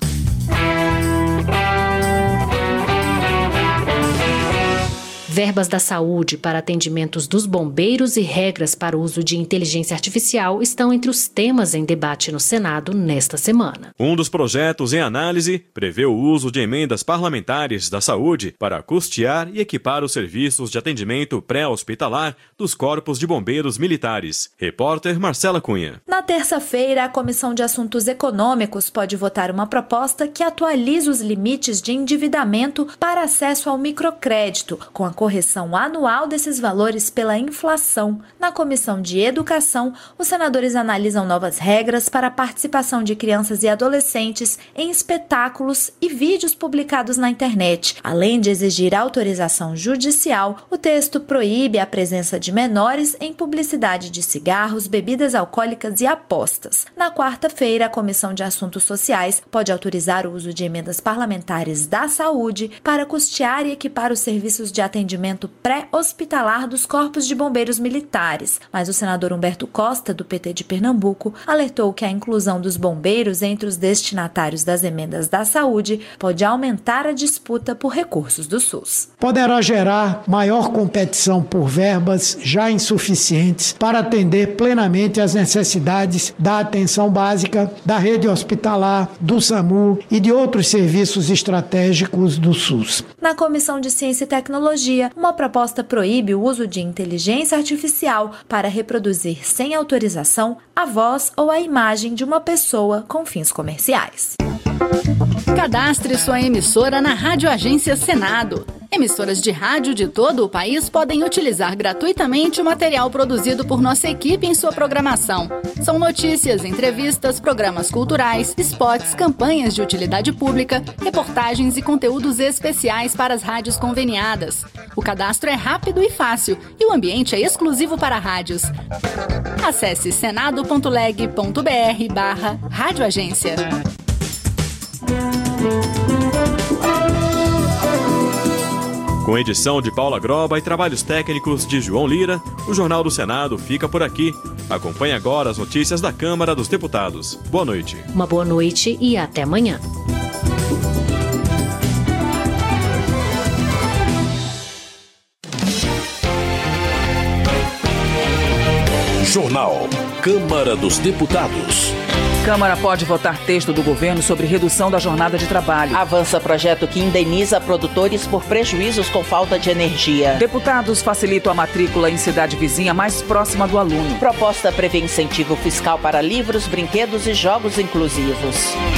Verbas da saúde para atendimentos dos bombeiros e regras para o uso de inteligência artificial estão entre os temas em debate no Senado nesta semana. Um dos projetos em análise prevê o uso de emendas parlamentares da saúde para custear e equipar os serviços de atendimento pré-hospitalar dos corpos de bombeiros militares. Repórter Marcela Cunha. Na terça-feira, a Comissão de Assuntos Econômicos pode votar uma proposta que atualiza os limites de endividamento para acesso ao microcrédito, com a correção anual desses valores pela inflação. Na Comissão de Educação, os senadores analisam novas regras para a participação de crianças e adolescentes em espetáculos e vídeos publicados na internet. Além de exigir autorização judicial, o texto proíbe a presença de menores em publicidade de cigarros, bebidas alcoólicas e apostas. Na quarta-feira, a Comissão de Assuntos Sociais pode autorizar o uso de emendas parlamentares da saúde para custear e equipar os serviços de atendimento pré-hospitalar dos corpos de bombeiros militares, mas o senador Humberto Costa, do P T de Pernambuco, alertou que a inclusão dos bombeiros entre os destinatários das emendas da saúde pode aumentar a disputa por recursos do SUS. Poderá gerar maior competição por verbas já insuficientes para atender plenamente às necessidades da atenção básica, da rede hospitalar, do SAMU e de outros serviços estratégicos do SUS. Na Comissão de Ciência e Tecnologia, dia, uma proposta proíbe o uso de inteligência artificial para reproduzir sem autorização a voz ou a imagem de uma pessoa com fins comerciais. Cadastre sua emissora na Rádio Agência Senado. Emissoras de rádio de todo o país podem utilizar gratuitamente o material produzido por nossa equipe em sua programação. São notícias, entrevistas, programas culturais, spots, campanhas de utilidade pública, reportagens e conteúdos especiais para as rádios conveniadas. O cadastro é rápido e fácil e o ambiente é exclusivo para rádios. Acesse senado.leg.br barra Rádio Agência. Com edição de Paula Groba e trabalhos técnicos de João Lira, o Jornal do Senado fica por aqui. Acompanhe agora as notícias da Câmara dos Deputados. Boa noite. Uma boa noite e até amanhã. Jornal Câmara dos Deputados. Câmara pode votar texto do governo sobre redução da jornada de trabalho. Avança projeto que indeniza produtores por prejuízos com falta de energia. Deputados facilitam a matrícula em cidade vizinha mais próxima do aluno. Proposta prevê incentivo fiscal para livros, brinquedos e jogos inclusivos.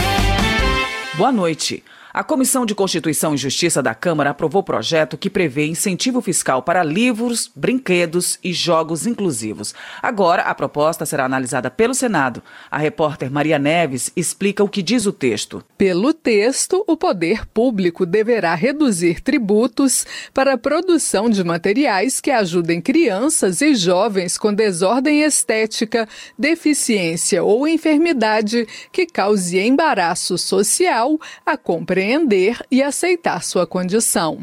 Boa noite. A Comissão de Constituição e Justiça da Câmara aprovou projeto que prevê incentivo fiscal para livros, brinquedos e jogos inclusivos. Agora, a proposta será analisada pelo Senado. A repórter Maria Neves explica o que diz o texto. Pelo texto, o poder público deverá reduzir tributos para a produção de materiais que ajudem crianças e jovens com desordem estética, deficiência ou enfermidade que cause embaraço social a compreender e aceitar sua condição.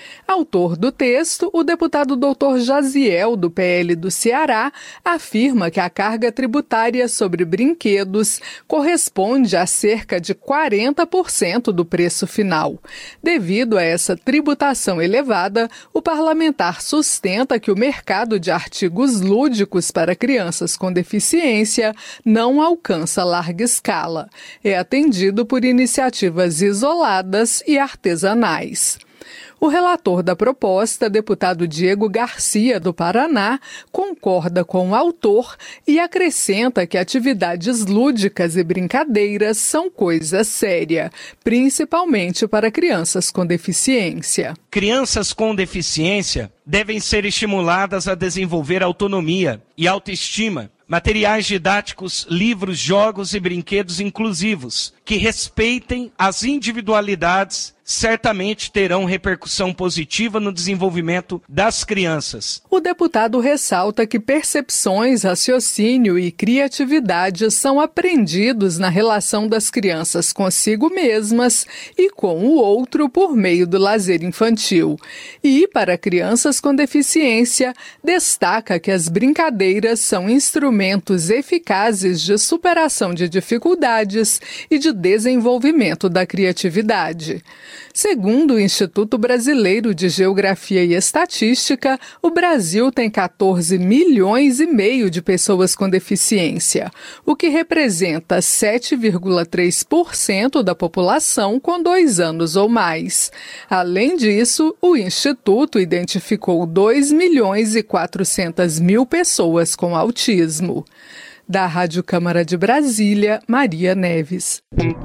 Autor do texto, o deputado doutor Jaziel, do P L do Ceará, afirma que a carga tributária sobre brinquedos corresponde a cerca de quarenta por cento do preço final. Devido a essa tributação elevada, o parlamentar sustenta que o mercado de artigos lúdicos para crianças com deficiência não alcança larga escala. É atendido por iniciativas isoladas e artesanais. O relator da proposta, deputado Diego Garcia, do Paraná, concorda com o autor e acrescenta que atividades lúdicas e brincadeiras são coisa séria, principalmente para crianças com deficiência. Crianças com deficiência devem ser estimuladas a desenvolver autonomia e autoestima, materiais didáticos, livros, jogos e brinquedos inclusivos, que respeitem as individualidades, certamente terão repercussão positiva no desenvolvimento das crianças. O deputado ressalta que percepções, raciocínio e criatividade são aprendidos na relação das crianças consigo mesmas e com o outro por meio do lazer infantil. E, para crianças com deficiência, destaca que as brincadeiras são instrumentos eficazes de superação de dificuldades e de desenvolvimento da criatividade. Segundo o Instituto Brasileiro de Geografia e Estatística, o Brasil tem quatorze milhões e meio de pessoas com deficiência, o que representa sete vírgula três por cento da população com dois anos ou mais. Além disso, o Instituto identificou dois milhões e quatrocentas mil pessoas com autismo. Da Rádio Câmara de Brasília, Maria Neves.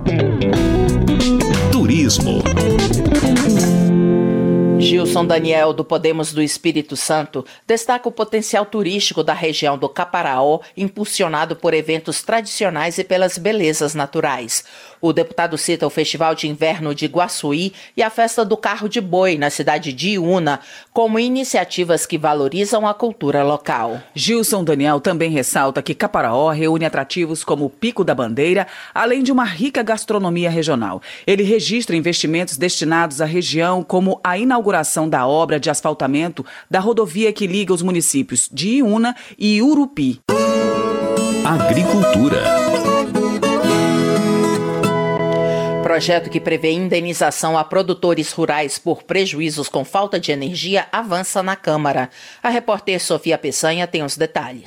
Turismo. Gilson Daniel, do Podemos do Espírito Santo, destaca o potencial turístico da região do Caparaó, impulsionado por eventos tradicionais e pelas belezas naturais. O deputado cita o Festival de Inverno de Guaçuí e a Festa do Carro de Boi, na cidade de Iúna, como iniciativas que valorizam a cultura local. Gilson Daniel também ressalta que Caparaó reúne atrativos como o Pico da Bandeira, além de uma rica gastronomia regional. Ele registra investimentos destinados à região, como a inauguração da obra de asfaltamento da rodovia que liga os municípios de Iúna e Urupi. Agricultura. Projeto que prevê indenização a produtores rurais por prejuízos com falta de energia avança na Câmara. A repórter Sofia Peçanha tem os detalhes.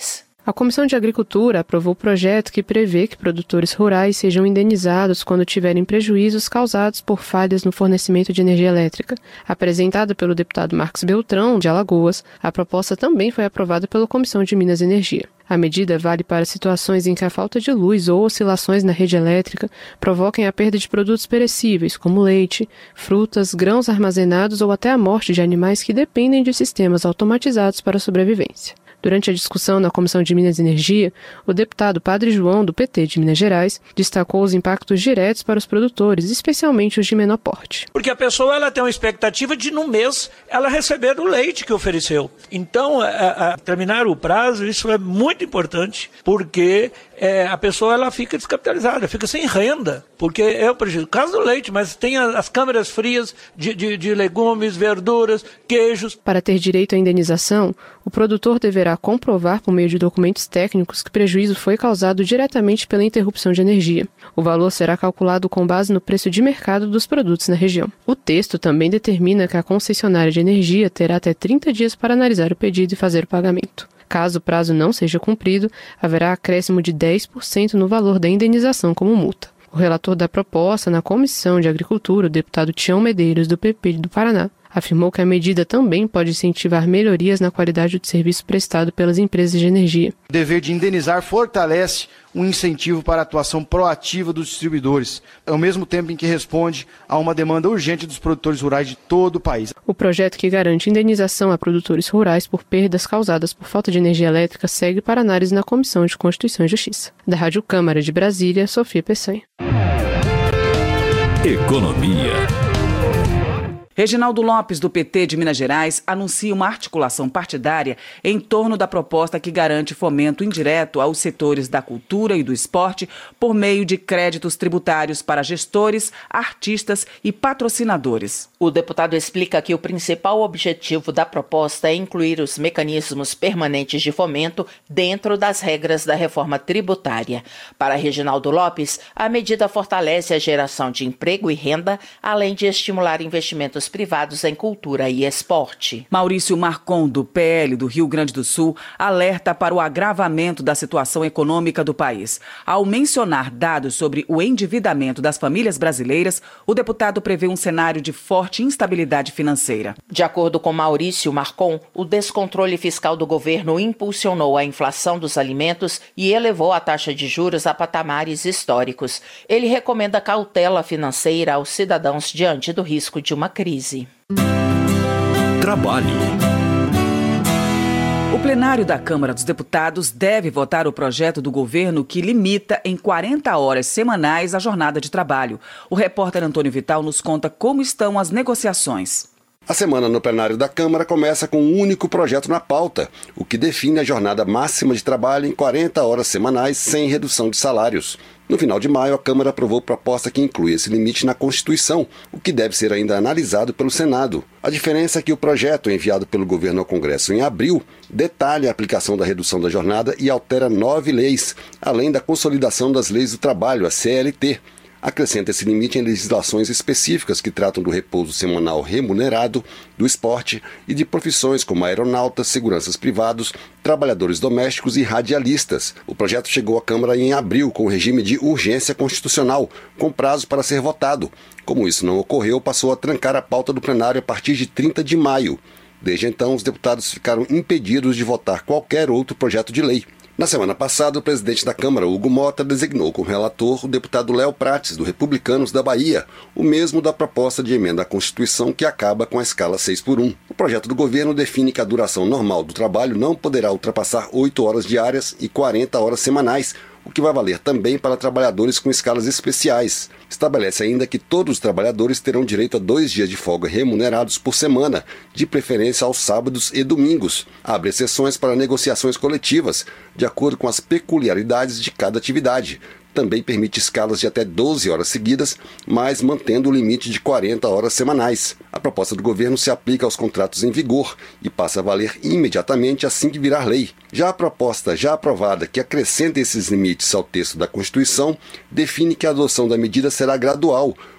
A Comissão de Agricultura aprovou o projeto que prevê que produtores rurais sejam indenizados quando tiverem prejuízos causados por falhas no fornecimento de energia elétrica. Apresentada pelo deputado Marcos Beltrão, de Alagoas, a proposta também foi aprovada pela Comissão de Minas e Energia. A medida vale para situações em que a falta de luz ou oscilações na rede elétrica provoquem a perda de produtos perecíveis, como leite, frutas, grãos armazenados ou até a morte de animais que dependem de sistemas automatizados para a sobrevivência. Durante a discussão na Comissão de Minas e Energia, o deputado Padre João, do P T de Minas Gerais, destacou os impactos diretos para os produtores, especialmente os de menor porte. Porque a pessoa ela tem uma expectativa de, no mês, ela receber o leite que ofereceu. Então, a, a terminar o prazo, isso é muito importante, porque é, a pessoa ela fica descapitalizada, fica sem renda, porque é o prejuízo. No caso do leite, mas tem as câmeras frias de, de, de legumes, verduras, queijos. Para ter direito à indenização, o produtor deverá comprovar por meio de documentos técnicos que o prejuízo foi causado diretamente pela interrupção de energia. O valor será calculado com base no preço de mercado dos produtos na região. O texto também determina que a concessionária de energia terá até trinta dias para analisar o pedido e fazer o pagamento. Caso o prazo não seja cumprido, haverá acréscimo de dez por cento no valor da indenização como multa. O relator da proposta na Comissão de Agricultura, o deputado Tião Medeiros, do P P do Paraná, afirmou que a medida também pode incentivar melhorias na qualidade do serviço prestado pelas empresas de energia. O dever de indenizar fortalece um incentivo para a atuação proativa dos distribuidores, ao mesmo tempo em que responde a uma demanda urgente dos produtores rurais de todo o país. O projeto que garante indenização a produtores rurais por perdas causadas por falta de energia elétrica segue para análise na Comissão de Constituição e Justiça. Da Rádio Câmara de Brasília, Sofia Peçanha. Economia. Reginaldo Lopes, do P T de Minas Gerais, anuncia uma articulação partidária em torno da proposta que garante fomento indireto aos setores da cultura e do esporte por meio de créditos tributários para gestores, artistas e patrocinadores. O deputado explica que o principal objetivo da proposta é incluir os mecanismos permanentes de fomento dentro das regras da reforma tributária. Para Reginaldo Lopes, a medida fortalece a geração de emprego e renda, além de estimular investimentos privados em cultura e esporte. Maurício Marcon, do P L do Rio Grande do Sul, alerta para o agravamento da situação econômica do país. Ao mencionar dados sobre o endividamento das famílias brasileiras, o deputado prevê um cenário de forte instabilidade financeira. De acordo com Maurício Marcon, o descontrole fiscal do governo impulsionou a inflação dos alimentos e elevou a taxa de juros a patamares históricos. Ele recomenda cautela financeira aos cidadãos diante do risco de uma crise. Trabalho. O plenário da Câmara dos Deputados deve votar o projeto do governo que limita em quarenta horas semanais a jornada de trabalho. O repórter Antônio Vital nos conta como estão as negociações. A semana no plenário da Câmara começa com um único projeto na pauta, o que define a jornada máxima de trabalho em quarenta horas semanais sem redução de salários. No final de maio, a Câmara aprovou proposta que inclui esse limite na Constituição, o que deve ser ainda analisado pelo Senado. A diferença é que o projeto, enviado pelo governo ao Congresso em abril, detalha a aplicação da redução da jornada e altera nove leis, além da consolidação das leis do trabalho, a C L T. Acrescenta esse limite em legislações específicas que tratam do repouso semanal remunerado, do esporte e de profissões como aeronautas, seguranças privados, trabalhadores domésticos e radialistas. O projeto chegou à Câmara em abril com o regime de urgência constitucional, com prazo para ser votado. Como isso não ocorreu, passou a trancar a pauta do plenário a partir de trinta de maio. Desde então, os deputados ficaram impedidos de votar qualquer outro projeto de lei. Na semana passada, o presidente da Câmara, Hugo Mota, designou como relator o deputado Léo Prates, do Republicanos da Bahia, o mesmo da proposta de emenda à Constituição que acaba com a escala seis por um. O projeto do governo define que a duração normal do trabalho não poderá ultrapassar oito horas diárias e quarenta horas semanais, o que vai valer também para trabalhadores com escalas especiais. Estabelece ainda que todos os trabalhadores terão direito a dois dias de folga remunerados por semana, de preferência aos sábados e domingos. Abre exceções para negociações coletivas, de acordo com as peculiaridades de cada atividade. Também permite escalas de até doze horas seguidas, mas mantendo o limite de quarenta horas semanais. A proposta do governo se aplica aos contratos em vigor e passa a valer imediatamente assim que virar lei. Já a proposta já aprovada, que acrescenta esses limites ao texto da Constituição, define que a adoção da medida será gradual,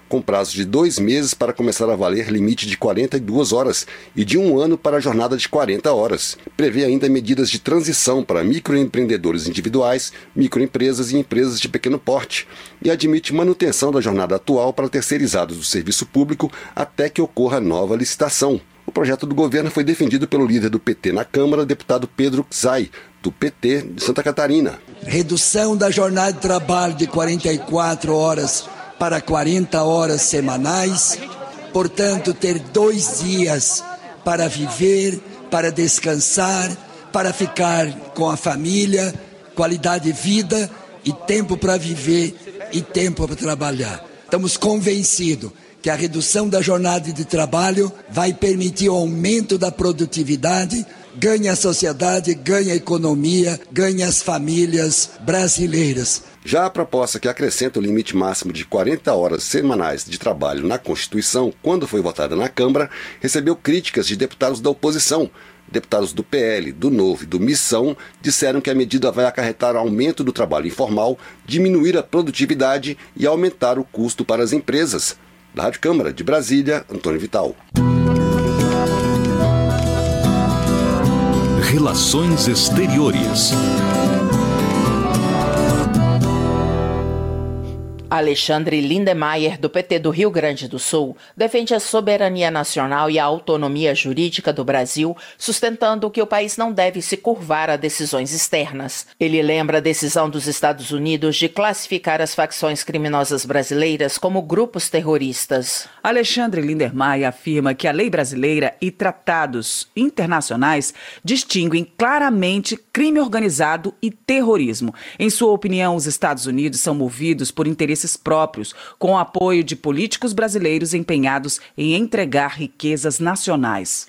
com prazo de dois meses para começar a valer limite de quarenta e duas horas e de um ano para a jornada de quarenta horas. Prevê ainda medidas de transição para microempreendedores individuais, microempresas e empresas de pequeno porte e admite manutenção da jornada atual para terceirizados do serviço público até que ocorra nova licitação. O projeto do governo foi defendido pelo líder do P T na Câmara, deputado Pedro Czai, do P T de Santa Catarina. Redução da jornada de trabalho de quarenta e quatro horas para quarenta horas semanais, portanto, ter dois dias para viver, para descansar, para ficar com a família, qualidade de vida e tempo para viver e tempo para trabalhar. Estamos convencidos que a redução da jornada de trabalho vai permitir o aumento da produtividade, ganha a sociedade, ganha a economia, ganha as famílias brasileiras. Já a proposta que acrescenta o limite máximo de quarenta horas semanais de trabalho na Constituição, quando foi votada na Câmara, recebeu críticas de deputados da oposição. Deputados do P L, do Novo e do Missão disseram que a medida vai acarretar aumento do trabalho informal, diminuir a produtividade e aumentar o custo para as empresas. Da Rádio Câmara de Brasília, Antônio Vital. Relações Exteriores. Alexandre Lindemeyer, do P T do Rio Grande do Sul, defende a soberania nacional e a autonomia jurídica do Brasil, sustentando que o país não deve se curvar a decisões externas. Ele lembra a decisão dos Estados Unidos de classificar as facções criminosas brasileiras como grupos terroristas. Alexandre Lindemeyer afirma que a lei brasileira e tratados internacionais distinguem claramente crime organizado e terrorismo. Em sua opinião, os Estados Unidos são movidos por interesses próprios, com o apoio de políticos brasileiros empenhados em entregar riquezas nacionais.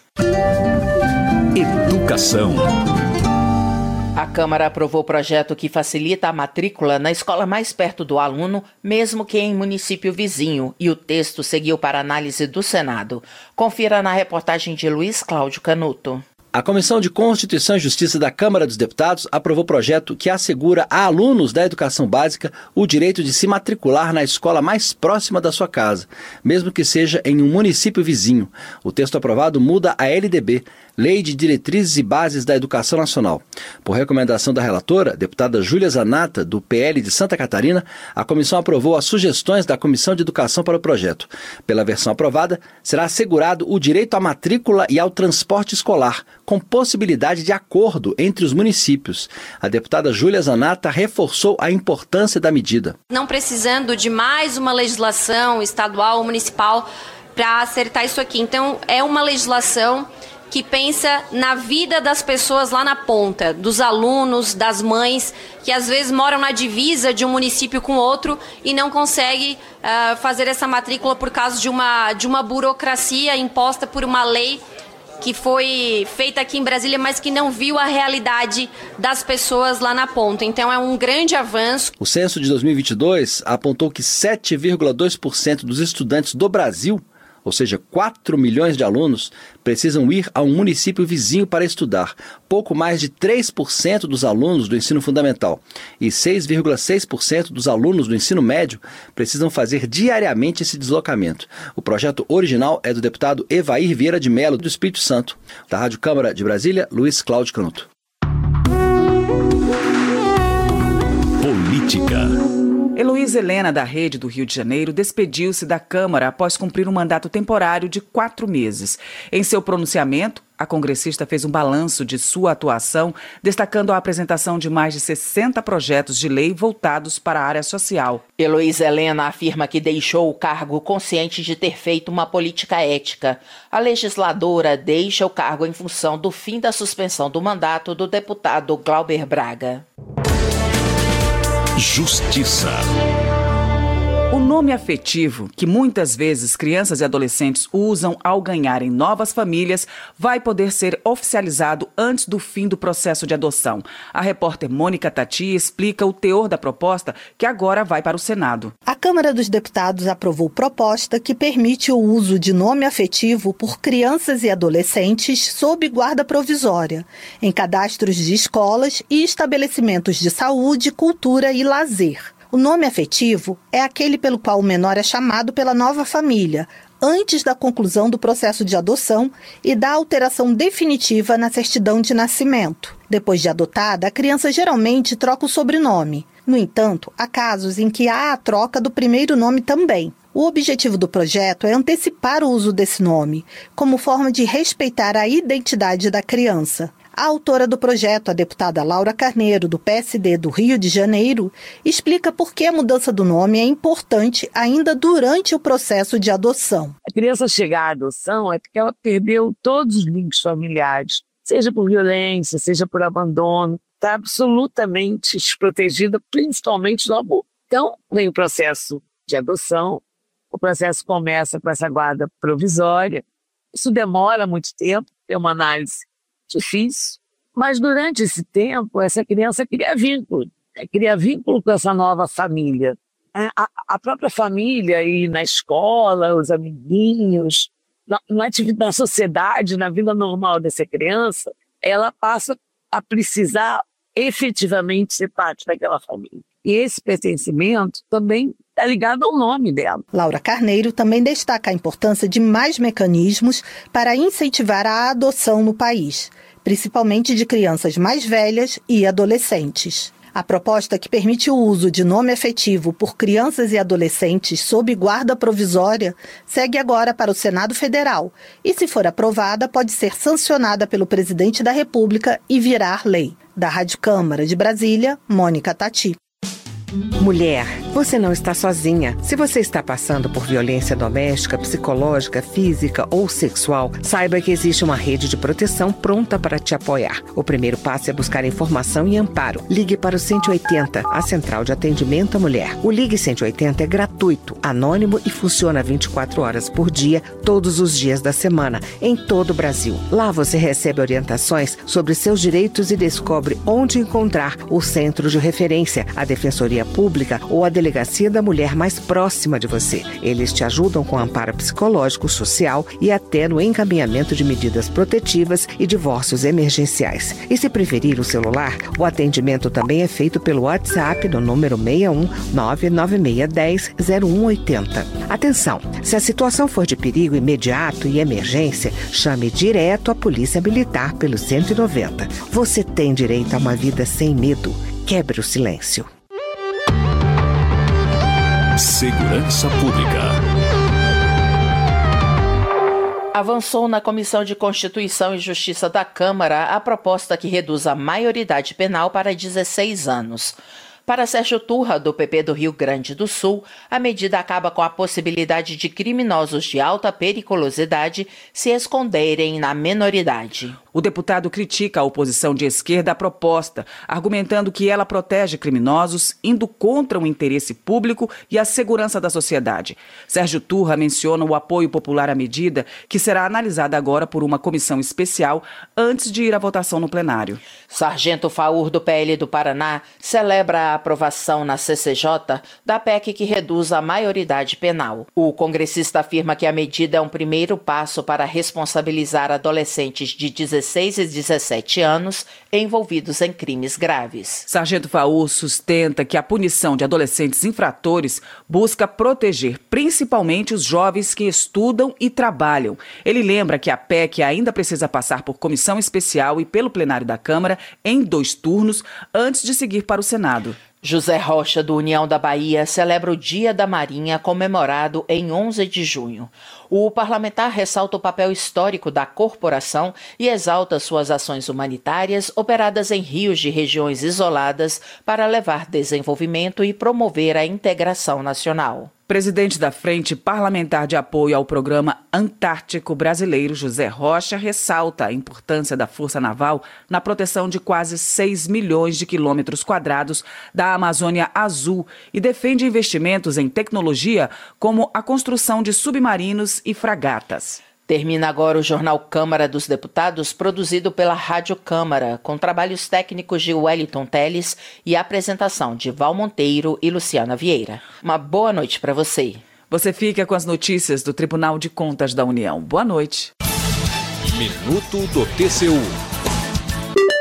Educação. A Câmara aprovou o projeto que facilita a matrícula na escola mais perto do aluno, mesmo que em município vizinho, e o texto seguiu para análise do Senado. Confira na reportagem de Luiz Cláudio Canuto. A Comissão de Constituição e Justiça da Câmara dos Deputados aprovou o projeto que assegura a alunos da educação básica o direito de se matricular na escola mais próxima da sua casa, mesmo que seja em um município vizinho. O texto aprovado muda a L D B, Lei de Diretrizes e Bases da Educação Nacional. Por recomendação da relatora, deputada Júlia Zanata, do P L de Santa Catarina, a comissão aprovou as sugestões da Comissão de Educação para o projeto. Pela versão aprovada, será assegurado o direito à matrícula e ao transporte escolar, com possibilidade de acordo entre os municípios. A deputada Júlia Zanata reforçou a importância da medida. Não precisando de mais uma legislação estadual ou municipal para acertar isso aqui. Então, é uma legislação que pensa na vida das pessoas lá na ponta, dos alunos, das mães, que às vezes moram na divisa de um município com outro e não conseguem uh, fazer essa matrícula por causa de uma, de uma burocracia imposta por uma lei que foi feita aqui em Brasília, mas que não viu a realidade das pessoas lá na ponta. Então é um grande avanço. O censo de dois mil e vinte e dois apontou que sete vírgula dois por cento dos estudantes do Brasil, ou seja, quatro milhões de alunos, precisam ir a um município vizinho para estudar. Pouco mais de três por cento dos alunos do ensino fundamental e seis vírgula seis por cento dos alunos do ensino médio precisam fazer diariamente esse deslocamento. O projeto original é do deputado Evair Vieira de Mello, do Espírito Santo. Da Rádio Câmara de Brasília, Luiz Cláudio Canuto. Política. Heloísa Helena, da Rede do Rio de Janeiro, despediu-se da Câmara após cumprir um mandato temporário de quatro meses. Em seu pronunciamento, a congressista fez um balanço de sua atuação, destacando a apresentação de mais de sessenta projetos de lei voltados para a área social. Heloísa Helena afirma que deixou o cargo consciente de ter feito uma política ética. A legisladora deixa o cargo em função do fim da suspensão do mandato do deputado Glauber Braga. Justiça. O nome afetivo, que muitas vezes crianças e adolescentes usam ao ganharem novas famílias, vai poder ser oficializado antes do fim do processo de adoção. A repórter Mônica Tati explica o teor da proposta, que agora vai para o Senado. A Câmara dos Deputados aprovou proposta que permite o uso de nome afetivo por crianças e adolescentes sob guarda provisória, em cadastros de escolas e estabelecimentos de saúde, cultura e lazer. O nome afetivo é aquele pelo qual o menor é chamado pela nova família, antes da conclusão do processo de adoção e da alteração definitiva na certidão de nascimento. Depois de adotada, a criança geralmente troca o sobrenome. No entanto, há casos em que há a troca do primeiro nome também. O objetivo do projeto é antecipar o uso desse nome, como forma de respeitar a identidade da criança. A autora do projeto, a deputada Laura Carneiro, do P S D do Rio de Janeiro, explica por que a mudança do nome é importante ainda durante o processo de adoção. A criança chegar à adoção é porque ela perdeu todos os links familiares, seja por violência, seja por abandono, está absolutamente desprotegida, principalmente do amor. Então, vem o processo de adoção, o processo começa com essa guarda provisória, isso demora muito tempo, é uma análise difícil, mas durante esse tempo essa criança cria vínculo, né? cria vínculo com essa nova família. A, a própria família e na escola, os amiguinhos, na, na atividade, na sociedade, na vida normal dessa criança, ela passa a precisar efetivamente ser parte daquela família. E esse pertencimento também está ligado ao nome dela. Laura Carneiro também destaca a importância de mais mecanismos para incentivar a adoção no país, principalmente de crianças mais velhas e adolescentes. A proposta que permite o uso de nome afetivo por crianças e adolescentes sob guarda provisória segue agora para o Senado Federal e, se for aprovada, pode ser sancionada pelo presidente da República e virar lei. Da Rádio Câmara de Brasília, Mônica Tati. Mulher, você não está sozinha. Se você está passando por violência doméstica, psicológica, física ou sexual, saiba que existe uma rede de proteção pronta para te apoiar. O primeiro passo é buscar informação e amparo. Ligue para o cento e oitenta, a Central de Atendimento à Mulher. O Ligue cento e oitenta é gratuito, anônimo e funciona vinte e quatro horas por dia, todos os dias da semana, em todo o Brasil. Lá você recebe orientações sobre seus direitos e descobre onde encontrar o centro de referência, a Defensoria Pública ou a Delegacia da Mulher mais próxima de você. Eles te ajudam com amparo psicológico, social e até no encaminhamento de medidas protetivas e divórcios emergenciais. E se preferir o celular, o atendimento também é feito pelo WhatsApp no número seis um nove nove seis um zero zero um oito zero. Atenção, se a situação for de perigo imediato e emergência, chame direto a Polícia Militar pelo cento e noventa. Você tem direito a uma vida sem medo. Quebre o silêncio. Segurança Pública. Avançou na Comissão de Constituição e Justiça da Câmara a proposta que reduz a maioridade penal para dezesseis anos. Para Sérgio Turra, do P P do Rio Grande do Sul, a medida acaba com a possibilidade de criminosos de alta periculosidade se esconderem na menoridade. O deputado critica a oposição de esquerda à proposta, argumentando que ela protege criminosos, indo contra o interesse público e a segurança da sociedade. Sérgio Turra menciona o apoio popular à medida, que será analisada agora por uma comissão especial antes de ir à votação no plenário. Sargento Faur, do P L do Paraná, celebra a aprovação na C C J da P E C que reduz a maioridade penal. O congressista afirma que a medida é um primeiro passo para responsabilizar adolescentes de dezesseis e dezessete anos envolvidos em crimes graves. Sargento Faur sustenta que a punição de adolescentes infratores busca proteger principalmente os jovens que estudam e trabalham. Ele lembra que a P E C ainda precisa passar por comissão especial e pelo plenário da Câmara em dois turnos antes de seguir para o Senado. José Rocha, do União da Bahia, celebra o Dia da Marinha, comemorado em onze de junho. O parlamentar ressalta o papel histórico da corporação e exalta suas ações humanitárias operadas em rios de regiões isoladas para levar desenvolvimento e promover a integração nacional. Presidente da Frente Parlamentar de Apoio ao Programa Antártico Brasileiro, José Rocha, ressalta a importância da Força Naval na proteção de quase seis milhões de quilômetros quadrados da Amazônia Azul e defende investimentos em tecnologia como a construção de submarinos e fragatas. Termina agora o Jornal Câmara dos Deputados, produzido pela Rádio Câmara, com trabalhos técnicos de Wellington Teles e apresentação de Val Monteiro e Luciana Vieira. Uma boa noite para você. Você fica com as notícias do Tribunal de Contas da União. Boa noite. Minuto do T C U.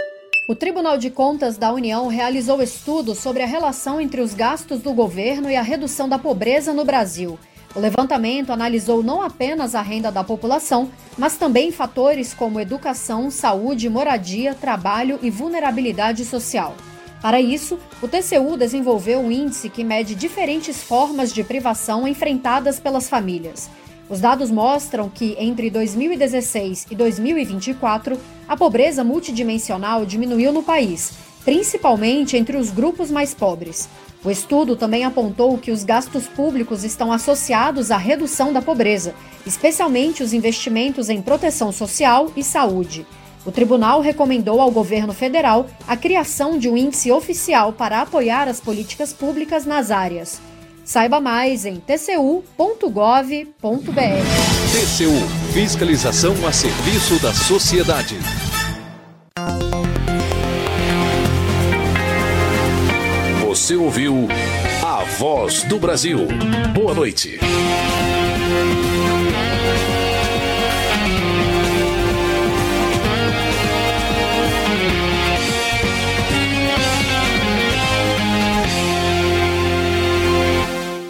O Tribunal de Contas da União realizou estudo sobre a relação entre os gastos do governo e a redução da pobreza no Brasil. O levantamento analisou não apenas a renda da população, mas também fatores como educação, saúde, moradia, trabalho e vulnerabilidade social. Para isso, o T C U desenvolveu um índice que mede diferentes formas de privação enfrentadas pelas famílias. Os dados mostram que, entre dois mil e dezesseis e dois mil e vinte e quatro, a pobreza multidimensional diminuiu no país, principalmente entre os grupos mais pobres. O estudo também apontou que os gastos públicos estão associados à redução da pobreza, especialmente os investimentos em proteção social e saúde. O tribunal recomendou ao governo federal a criação de um índice oficial para apoiar as políticas públicas nas áreas. Saiba mais em t c u ponto gov ponto b r. T C U – Fiscalização a serviço da sociedade. Você ouviu A Voz do Brasil. Boa noite.